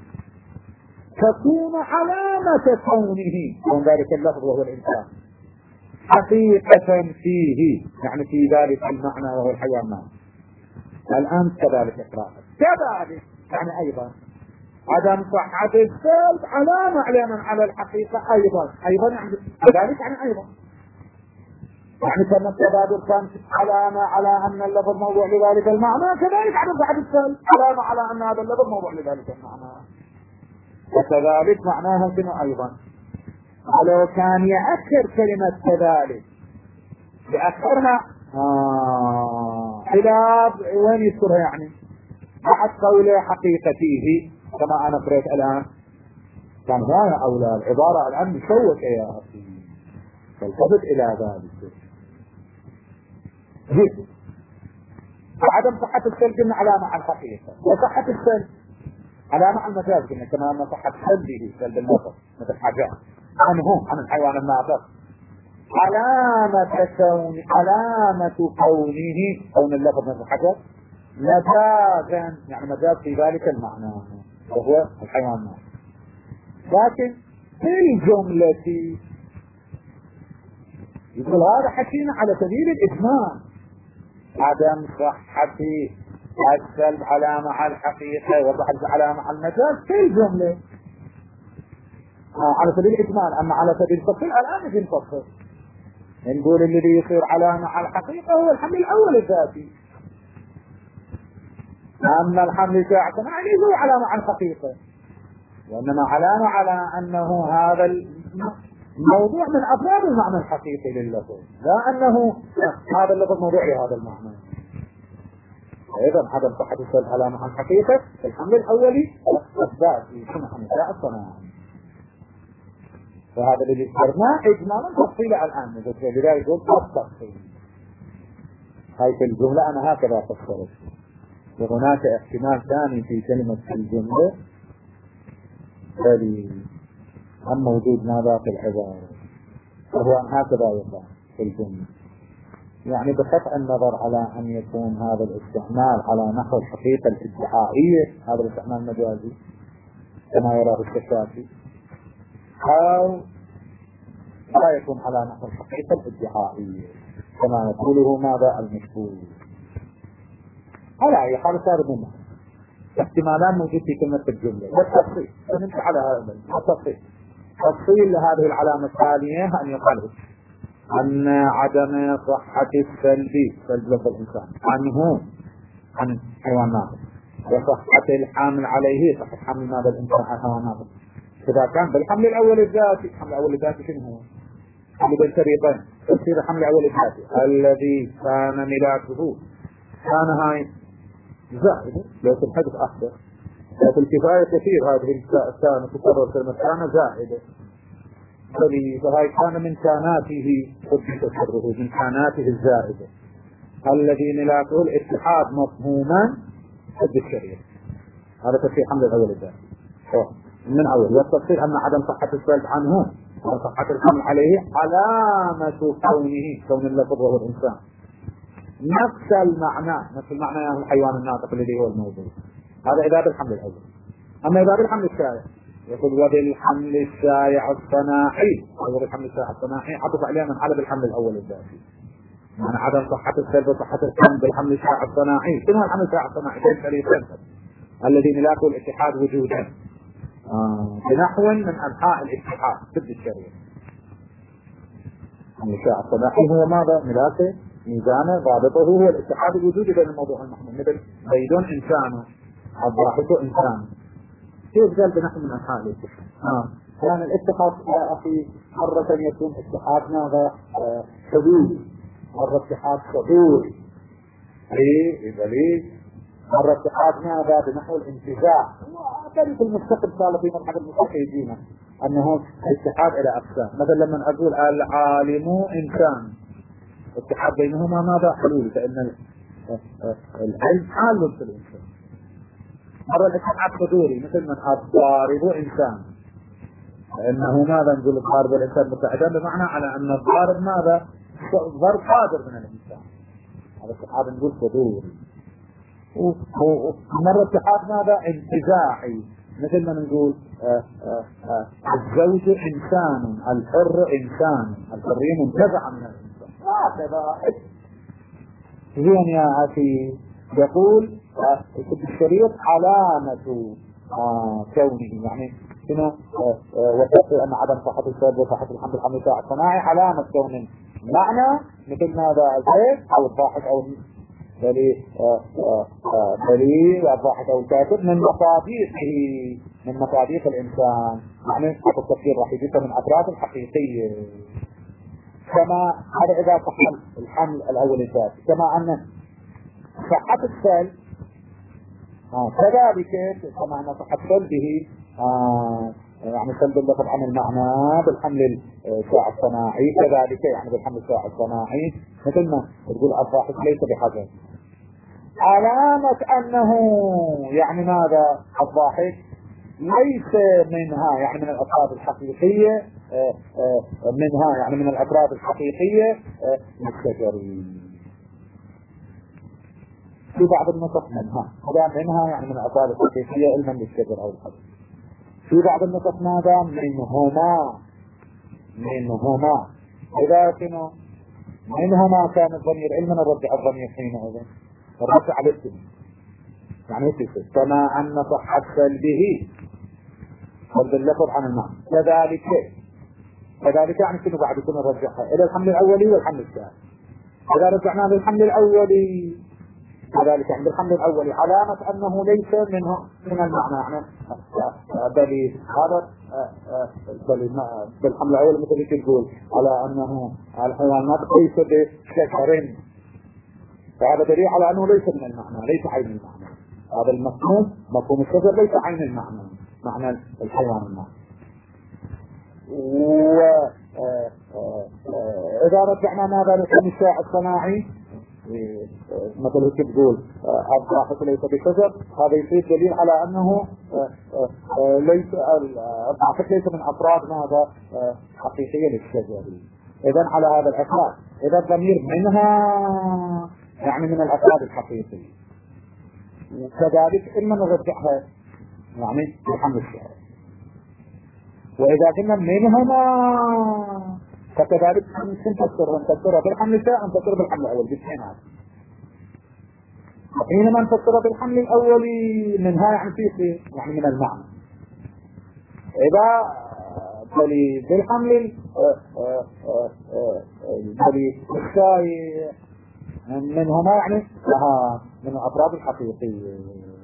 تكون علامة كونه من ذلك اللفظ وهو الإنسان حقيقة فيه، يعني في ذلك المعنى وهو الحيوان الناس. الآن كذلك اقراها كذلك يعني أيضا عدم صحة السلب علامة علامة على الحقيقة أيضا أيضا يعني كذلك يعني أيضا يعني كما التبادل كان علامة على أن اللفظ موضوع لذلك المعنى كذلك عدم صحة السلب علامة على أن هذا اللفظ موضوع لذلك المعنى، وكذلك معناها شنو أيضا. ولو كان يأخر كلمة كذلك يأخرها آه خلاف وين يذكرها يعني بعد قوله حقيقته كما أنا قرأت الآن كان غاية أولى العبارة الآن مشوك يا أخي فالتفت إلى ذلك. وعدم صحة السلب علامة على الحقيقة وصحة السلب علامة على المجاز قلنا كما أن صحة سلبه سلب اللفظ مثل حاجات عنه عن الحيوان الناطق. علامة كون علامة كونه كون اللفظ مثل حجر مجازا يعني مجاز في ذلك المعنى وهو الحيوان الناطق. لكن في الجملة يقول هذا حكينا على سبيل الإجمال عدم صحة السلب علامة على الحقيقة وضع علامة على المجاز في الجملة آه على سبيل الإجمال. أما على سبيل التفصيل الآن نجي نفصل نقول الذي يصير علامة على الحقيقة هو الحمل الأول الذاتي، أما الحمل ساعة يعني هو علامة على الحقيقة، وإنما علامة على أنه هذا الموضوع من أفراد المعنى الحقيقي لللفظ، لا أنه هذا اللفظ موضوع لهذا المعنى. أيضا عدم صحة السلب علامة على الحقيقة الحمل الأولي الذاتي كما حمل الصناعي. فهذا الذي ذكرناه إجمالا تفصيلا الآن لذلك يقول التفصيل. هاي في الجملة أنا هكذا فصلت. وهناك احتمال ثاني في كلمة الجملة الذي هم موجود ماذا في العبارة وهو أن هكذا يقع في الجملة، يعني بقطع النظر على أن يكون هذا الاستعمال على نحو الحقيقة الادعائية هذا الاستعمال المجازي كما يراه الكشافي، أو لا يكون على نحو الحقيقة الادعائية كما يقوله ماذا المشهور. على أي حال صار منه احتمالان موجود في كلمة الجملة والتفصيل. فنمشي على هذا التفصيل. تفصيل لهذه العلامة الثانية أن يقال أن عدم صحة السلب سلب لفظ الإنسان عنه عن الحيوانات وصحة الحمل عليه صحة حمل ماذا الإنسان عن الحيوانات إذا كان بالحمل الأول الذاتي. الحمل الأول الذاتي شنو هو؟ حمل بالفريقين تفسير الحمل الأول الذاتي الذي كان ملاكه كان هاي زائدة لو في الحدث أحدث وفي الكفاية كثير هذه الكانة تكرر كلمة كان زائدة فهي كان من كاناته قد تكرره من كاناته الزائدة الذي ملاكه الاتحاد مفهوما حد الشريعة. هذا تفسير حمل الأول الذاتي من أول. والتفسير أن عدم صحة السلب عنه وصحة الحمل عليه علامة كونه كون اللفظ وهو الإنسان نفس المعنى نفس المعنى يعني الحيوان الناطق الذي هو الموجود. هذا إذا بالحمل الأول. أما إذا بالحمل الشائع يقول وبالحمل الشائع الصناعي أو بالحمل الشائع الصناعي عطف عليه من حل بالحمل الأول الذاتي يعني عدم صحة السلب وصحة الحمل بالحمل الشائع الصناعي. شنو الحمل الشائع الصناعي؟ بين فريقين الذي ملاكه الاتحاد وجودا آه. بنحو من أنحاء الاتحاد ضد الشريعة. الحمل الشائع الصناعي هو ماذا؟ ملاكه ميزانه ضابطه هو الاتحاد الوجودي بين الموضوع المحمول مثل زيدون إنسانه الضاحك إنسان كيف قال بنحو من أنحاء الاتحاد؟ آه. يعني الاتحاد يا أخي مرة يكون اتحاد ماذا؟ آه. حدودي مرة اتحاد شعوري ليه؟ إذا ليه؟ مرة اتحاد ماذا؟ بنحو الانتزاع وكان في المستقبل صار في مرحلة المستقبل يجينا أنه اتحاد إلى أقسام مثلا لما أقول العالم إنسان الاتحاد بينهما ماذا؟ حلول فإن العلم حال في الإنسان. مرة الاتحاد حضوري مثل من الضارب إنسان فإنه ماذا نقول الضارب الإنسان متعدان بمعنى على أن الضارب ماذا؟ ضرب قادر من الإنسان. هذا الاتحاد نقول حضوري. ومرة اتحاد ماذا؟ انتزاعي مثل ما نقول آآ آآ الزوج إنسان الحر إنسان الحرية منتزعة من الإنسان هكذا. زين يا أخي يقول في الشريط علامة آه كونه يعني شنو وتقول أن عدم صحة السبب وصحة الحمد الحمد الشائع الصناعي علامة كونه معنى مثل ماذا الزيت أو الضاحك أو بلي بلي الضاحك أو الكاتب من مصاديقه من مصاديق الإنسان يعني التفسير راح يجيب من أفراد الحقيقية كما هذا إذا صح الحمل الأول الذاتي كما أن صحة السلب آه كذلك كما أن صحة سلبه آه يعني سلب اللفظ عن المعنى بالحمل الشائع الصناعي كذلك يعني بالحمل الشائع الصناعي مثل ما تقول الضاحك ليس بحجر علامة أنه يعني ماذا الضاحك ليس منها يعني من الأفراد الحقيقية منها يعني من الأفراد الحقيقية للشجري. في بعض النقط منها هذا منها يعني من الأفراد الحقيقية علما للشجر أو الحجر. في بعض النقط ماذا منهما منهما إذا كانوا منهما كان الضمير علما نرجع الضمير حينئذ نرجع على الاسم يعني يتصل كما أن صحة سلبه فرد اللفظ عن المعنى كذلك كذلك يعني كنه بعد كنا نرجعها إلى الحمل الأولي والحمل الثاني. إذا رجعنا للحمل الأولي كذلك عند الحمل الأولي علامة أنه ليس منه من المعنى يعني بل هذا بل بالحمل الأولي مثل يقول على أنه الحيوانات ليس بشجر فهذا دليل على أنه ليس من المعنى ليس عين المعنى. هذا المفهوم مفهوم الشجر ليس عين المعنى معنى الحيوان الناس. وإذا رجعنا ماذا لكم الشاع الصناعي مثل كيف تقول الضاحك ليس بشجر هذا يصير دليل على أنه ليس الضاحك ليس من أفراد ماذا حقيقية للشجر. إذن على هذا الأساس إذا الضمير منها يعني من الأفراد الحقيقية وكذلك إما نرجعها يعني بالحمل الشعر. وإذا قلنا منهما فكذلك نفسر نفسرها بالحمل الشعر نفسرها بالحمل الأول بالحينات. حينما نفسرها بالحمل الأول منها يعني فيه يعني من المعنى. إذا بلي بالحمل بلي الشاي منهما يعني لها من الأفراد الحقيقية.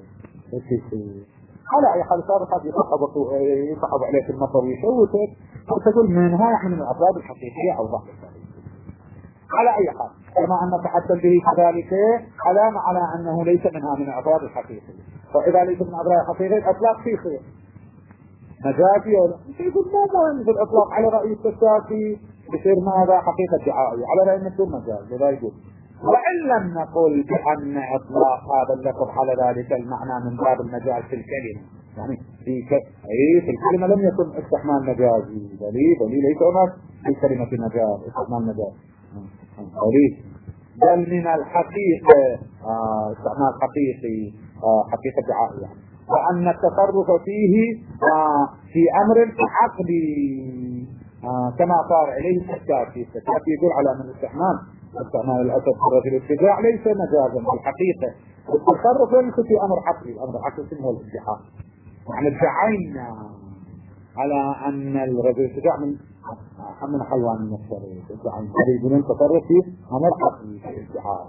على أي حال صار قد يصحب عليك المطر ويشوتك وتقول منها يعني من الأفراد الحقيقية أو ضحك على أي حال كما أن تحدث به كذلك علامة على أنه ليس منها من الأفراد الحقيقية. فإذا ليس من الأفراد الحقيقية الأطلاق فيه خير مجازي ولا يقول ما مهم في الإطلاق على رأي التساكي بصير ماذا حقيقة دعائية على رأي النسور مجاز. لذا يقول وإن لم نقل بأن إطلاق هذا اللفظ على ذلك المعنى من باب المجاز في الكلمة يعني في ك... أي في الكلمة لم يكن استعمال مجازي دليل دليل ليس هناك في كلمة مجاز استعمال مجاز دليل بل من الحقيقة آه استعمال حقيقي آه حقيقة دعائية يعني. وأن التصرف فيه آه في أمر عقلي آه كما صار عليه التكافي التكافي يدل على أن الاستعمال استعمال الأسد في الرجل الاتجاع ليس مجازا بالحقيقة التصرف ليس في أمر عقلي. الأمر العقلي اسمه الاتجاع يعني ادعينا على أن الرجل الاتجاع من من حيوان من الشريف ادعينا يريدون التصرف في أمر عقلي في الاتجاع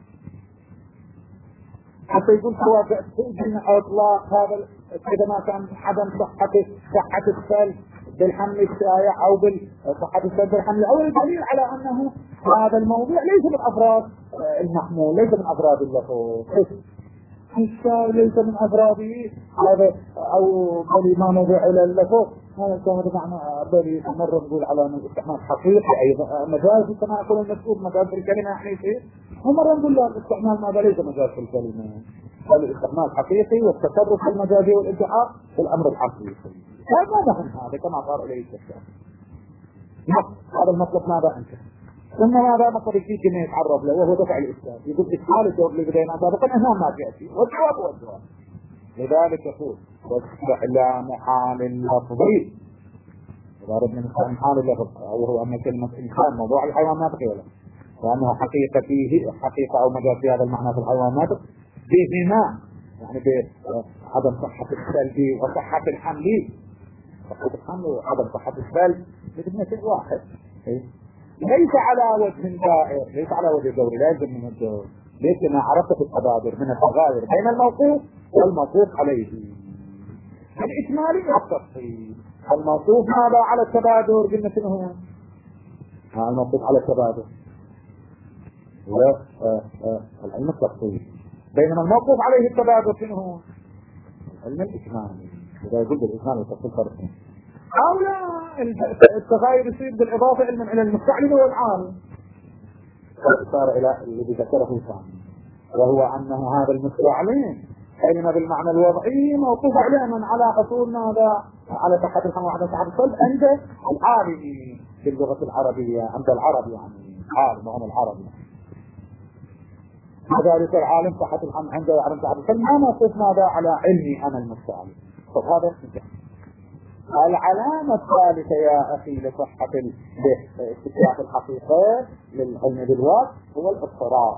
حتى يقول سواء بين اطلاق هذا اذا ما كان عدم صحة صحة السلب بالحمل الشائع او بالصحة السلب بالحمل الاول دليل على انه هذا الموضوع ليس من افراد المحمول ليس من افراد اللفظ الشائع ليس من افراده هذا او بل ما موضوع الى اللفظ هذا كان معنى بل مرة نقول على انه استعمال حقيقي ايضا مجازي كما يقول المسؤول مجاز في الكلمة يعني شيء ومرة نقول له الاستعمال ماذا ليس مجاز في الكلمة بل الاستعمال حقيقي والتصرف المجازي والادعاء في الامر الحقيقي. هذا مهم هذا كما صار اليه الشيخ. هذا المطلب ماذا انت ثم ماذا مطلب فيك انه يتعرض له وهو دفع الاستاذ يقول اسمال الجواب اللي بدينا سابقا هنا ما جاءتي والجواب هو الجواب. لذلك يقول واستعلام حال اللفظي إذا ردنا من حال اللفظ وهو أن كلمة إنسان موضوع الحيوانات غيره لأنه حقيقة فيه حقيقة أو مجال في هذا المعنى في الحيوانات بهما يعني بعدم صحة السلب وصحة الحمل صحة الحمل وعدم صحة السلب بدنا شيء واحد ليس على وجه دائر ليس على وجه دوري لا يلزم من الدور ليس ما عرفت في التبادر من التغاير بين الموقوف والموقوف عليه الإجمالي والتفصيل. الموقوف ماذا على التبادر قلنا شنو هو؟ ها الموقوف على التبادر والعلم التفصيل بينما الموقوف عليه التبادر شنو هو؟ علم الإجمالي. إذا قلت الإجمالي والتفصيل فرق أو لا التغاير يصير بالإضافة علما إلى المستعمل والعامل صار إلى اللي ذكره ثاني وهو أنه هذا المستعمل كلمة بالمعنى الوضعي موقوف علينا على حصول ماذا؟ على صحة الحمل وعدم صحة القلب عند العالم في اللغة العربية، عند العرب يعني عالم وهم العرب يعني. كذلك العالم صحة الحمل عنده وعدم صحة القلب ما موقوف ماذا؟ على علمي أنا المستعمل. طب هذا العلامة الثالثة يا أخي لصحة استكشاف الحقيقة للعلم بالوقت هو الاضطراب.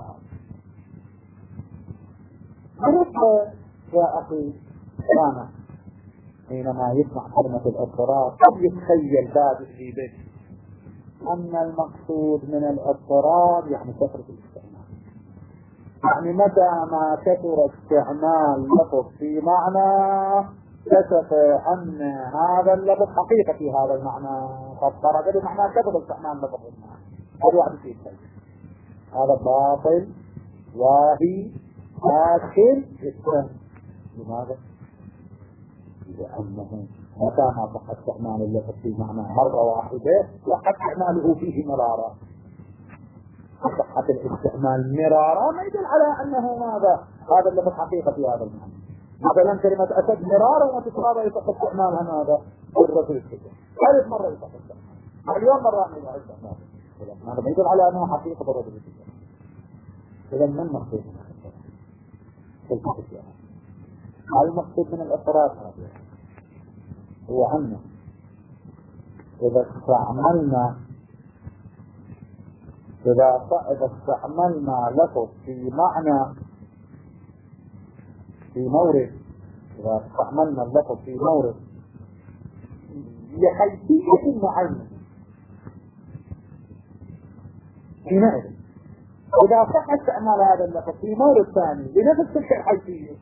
عرفت يا أخي أنا حينما يسمع كلمة الاضطراب قد يتخيل باب في به أن المقصود من الاضطراب يعني كثرة الاستعمال، يعني متى ما كثر استعمال لفظ في معنى كشف أن هذا اللفظ حقيقة في هذا المعنى، فاضطرب بمعنى كثر استعمال لفظ المعنى هذا واحد في الشيء هذا باطل واهي آخر السن. لماذا؟ لأنه متى ما صح استعمال اللفظ في معنى مرة واحدة وقد استعماله فيه مرارا. صحة الاستعمال مرارا ما يدل على أنه ماذا؟ هذا اللفظ حقيقة في هذا المعنى. مثلا كلمة أسد مرارا وتكرارا يصح استعمالها ماذا؟ الرجل السجن ثالث مرة يصح استعمالها اليوم مرة من الاستعمال هذا ما يدل على أنه حقيقة الرجل السجن. إذا من المقصود من الاضطراب؟ المقصود من الاضطراب هو أنه إذا استعملنا إذا إذا استعملنا لفظ في معنى في مورد إذا استعملنا اللفظ في مورد لحيثية معينة حينئذ إذا صح استعمال هذا اللفظ في مورد ثاني بنفس تلك الحيثية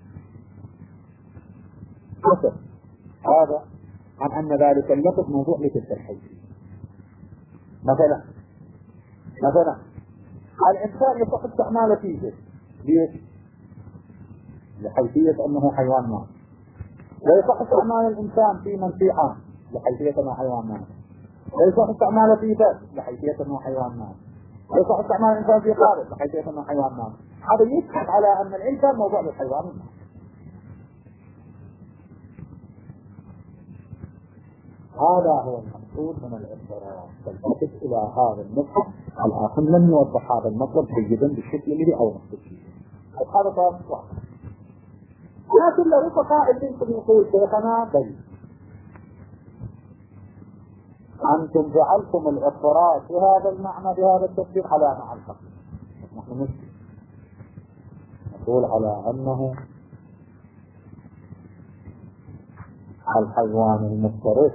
مثل هذا عن أن ذلك اللفظ موضوع لتلك الحيثية. مثلا مثلا الإنسان يصح استعماله فيه ليش؟ لحيثية أنه حيوان مات، ويصح استعمال الإنسان في منفيحان لحيثية أنه حيوان مات، ويصح استعماله في بس لحيثية أنه حيوان مات، ويصح استعمال الإنسان في قارب لحيثية أنه حيوان مات. هذا يدخل على أن الإنسان موضوع للحيوان المات. هذا هو المقصود من الاضطراب. فالتفت إلى هذا النقطة الآخر لم يوضح هذا المطلب جيدا بالشكل الذي أوضحت فيه. هذا صار واضح. لكن لو قائل منكم يقول شيخنا بل أنتم جعلتم الاضطراب في هذا المعنى بهذا التفسير على معنى الحقيقة. نحن نسكت نقول على أنه الحيوان المفترس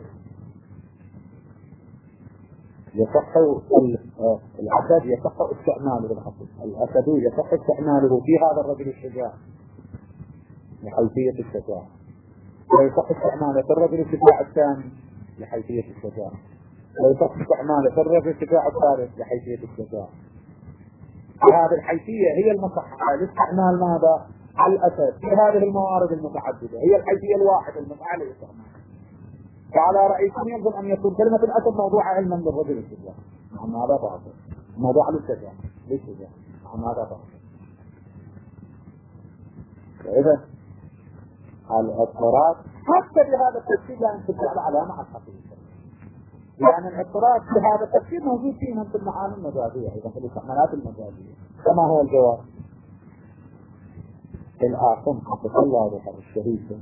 يصح الأسد يصح استعماله بالحقيقة، الأسد يصح استعماله في هذا الرجل الشجاع لحيثية الشجاعة، ويصح استعماله في الرجل الشجاع الثاني لحيثية الشجاعة، ويصح استعماله في الرجل الشجاع الثالث لحيثية الشجاعة. هذه الحيثية هي المصححة لاستعمال ماذا؟ الأسد في هذه الموارد المتعددة، هي الحيثية الواحدة المفعلة للاستعمال. فعلى رأيكم يجب أن يكون كلمة الأسد موضوعة علما للرجل الشجاع، نعم هذا باطل، موضوع للشجاع للشجاع، نعم هذا باطل. فإذا الاضطراب حتى بهذا التفسير لا ينتبه على علامة الحقيقة، لأن الاضطراب بهذا التفسير موجود فيه من المعاني المجازية أيضا في الاستعمالات المجازية. كما هو الجواب الآخر حتى الله بحر الشريف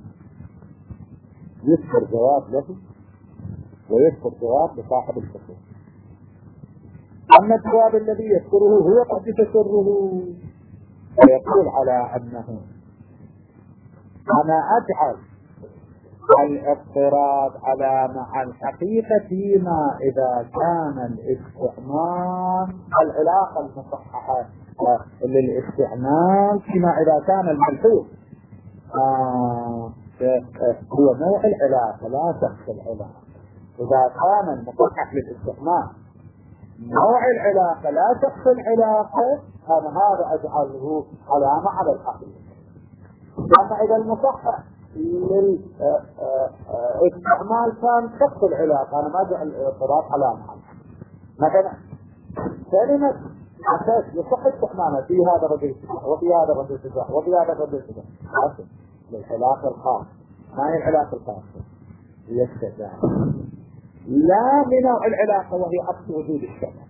يذكر جواب له ويذكر جواب لصاحب الفصول. أما الجواب الذي يذكره هو قد يفسره ويقول على أنه أنا أجعل الاضطراب على مع الحقيقة فيما إذا كان الاستعمال العلاقة المصححة للاستعمال فيما إذا كان الملحوظ آه هو نوع العلاقة لا شخص العلاقة. إذا كان المصحح للاستعمال نوع العلاقة لا شخص العلاقة أنا هذا أجعله علامة على الحقيقة. أما إذا المصحح للاستعمال كان شخص العلاقة أنا ما أجعل الاضطراب علامة. مثلا كلمة أساس يصح استعماله في هذا الرجل السباح وفي هذا الرجل السباح وفي هذا الرجل السباح حسب للعلاقة الخاصة. ما هي العلاقة الخاصة؟ هي الشبه، لا بنوع العلاقة وهي أصل وجود الشبه.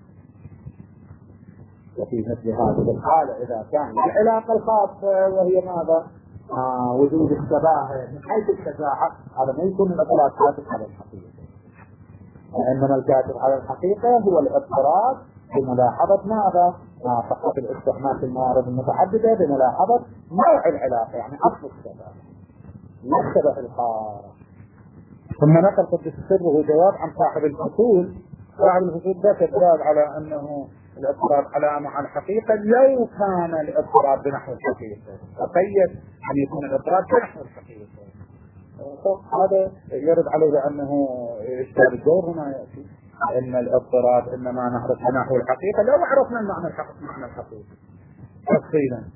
وفي مثل هذه الحالة إذا كان العلاقة الخاصة وهي ماذا؟ آه وجود الشباهة من حيث الشجاعة، هذا ما يكون الإطلاق كاتب على الحقيقة. وإنما الكاتب على الحقيقة هو الاضطراب بملاحظة ماذا؟ آه فقط الاستعمال في الموارد المتعددة بملاحظة نوع العلاقة، يعني أصل الشبه لا الشبه الخاص. ثم نقل قدس السر وهو جواب عن صاحب الفصول. صاحب الفصول ده كذاب على أنه الاضطراب علامة على الحقيقة لو كان الاضطراب بنحو الحقيقة، تقيد أن يكون الاضطراب بنحو الحقيقة. هذا يرد عليه لأنه إشكال الدور هنا يأتي أن الاضطراب إنما نعرف نحو الحقيقة لو عرفنا المعنى الحقيقي معنى الحقيقي تفصيلا.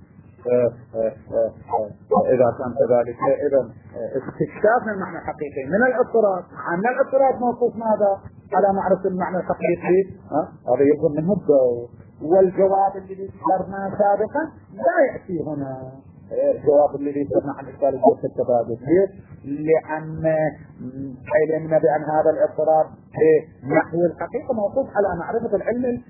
إذا كان كذلك إذا استكشاف المعنى الحقيقي من الاضطراب، أن الاضطراب موقوف ماذا؟ على معرفة المعنى الحقيقي، هذا يلزم منه الدور. والجواب الذي ذكرناه سابقا لا يأتي هنا، الجواب الذي ذكرنا عن إشكال الدور في التبادل، لأن علمنا بأن هذا الاضطراب نحو الحقيقة موقوف على معرفة العلم،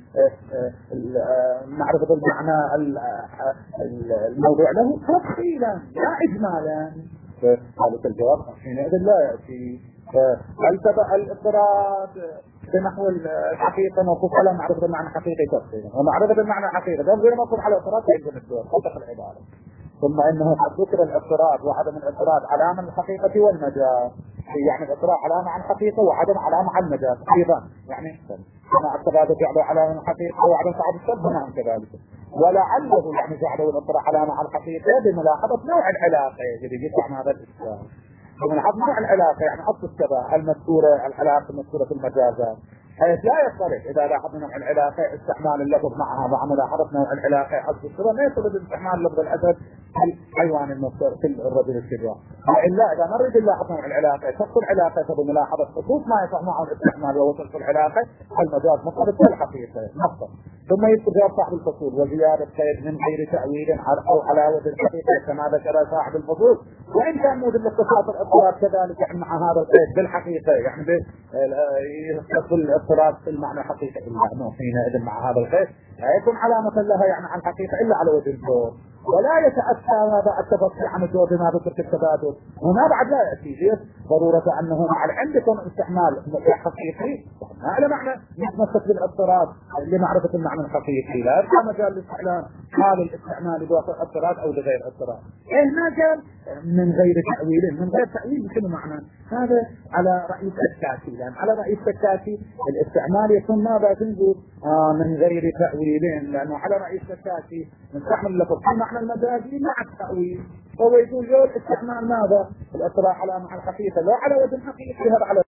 معرفة المعنى الموضوع له تفصيلا لا إجمالا. فهذا الجواب حينئذ لا يأتي. فالتبع الاضطراب بنحو الحقيقة موقوف على معرفة المعنى الحقيقي تفصيلا، ومعرفة المعنى الحقيقي ده غير موقوف على الاضطراب يلزم الدور خطأ العبارة. ثم انه قد ذكر الاضطراب وعدم الاضطراب علامة الحقيقة والمجاز، يعني الاضطراب علامة عن الحقيقة وعدم علامة عن المجاز ايضا، يعني كما التبادل جعله علامة الحقيقة وعدم تعب الشبه عن كذلك. ولعله يعني جعله الاضطراب علامة عن الحقيقة بملاحظة نوع العلاقة الذي يقع هذا الاشكال، بملاحظة نوع العلاقة يعني اصل الشبه المذكورة العلاقة المذكورة في المجازات، حيث لا يختلف إذا لاحظنا نوع العلاقة استعمال اللفظ معها مع ملاحظة نوع العلاقة أصل الصورة ما يختلف استعمال لفظ الأسد في الحيوان المذكور في الرجل الشجاع. إلا إذا ما نريد نلاحظ نوع العلاقة تحصل العلاقة بملاحظة خصوص ما يصح معه الاستعمال ووصف العلاقة المجاز مقابل الحقيقة نقطة. ثم يستجاب صاحب الفصول وزيادة قيد من غير تأويل أو علاوة الحقيقة كما ذكر صاحب الفصول، وإن كان موجود الاختصاص الاضطراب كذلك يعني مع هذا القيد بالحقيقة يعني يختص الاضطراب في المعنى الحقيقي إلا حينئذ مع هذا القيد لا يكون علامة لها يعني عن الحقيقة إلا على وجه الدور، ولا يتأتى هذا التفصيل عن الدور بما ذكر في التبادل. وما بعد لا يأتي غير ضرورة أنه مع عندكم استعمال حقيقي ما على معنى يتمسك بالاضطراب لمعرفة المعنى الحقيقي، لا يبقى مجال لاستعمال حال الاستعمال لواسطة الاضطراب أو لغير اضطراب. إيه مجال من غير تأويل، من غير تأويل بشنو معنى؟ هذا على رئيس التأكي، لأن على رئيس التأكي الاستعمال يكون ماذا تنزل آه من غير تأويلين، لأنه على رئيس التأكي نستعمل لفظ المعنى المجازي مع التأويل، هو يقول له الاستعمال ماذا؟ الاطلاع على معنى الحقيقة لا على وجه الحقيقة، هذا على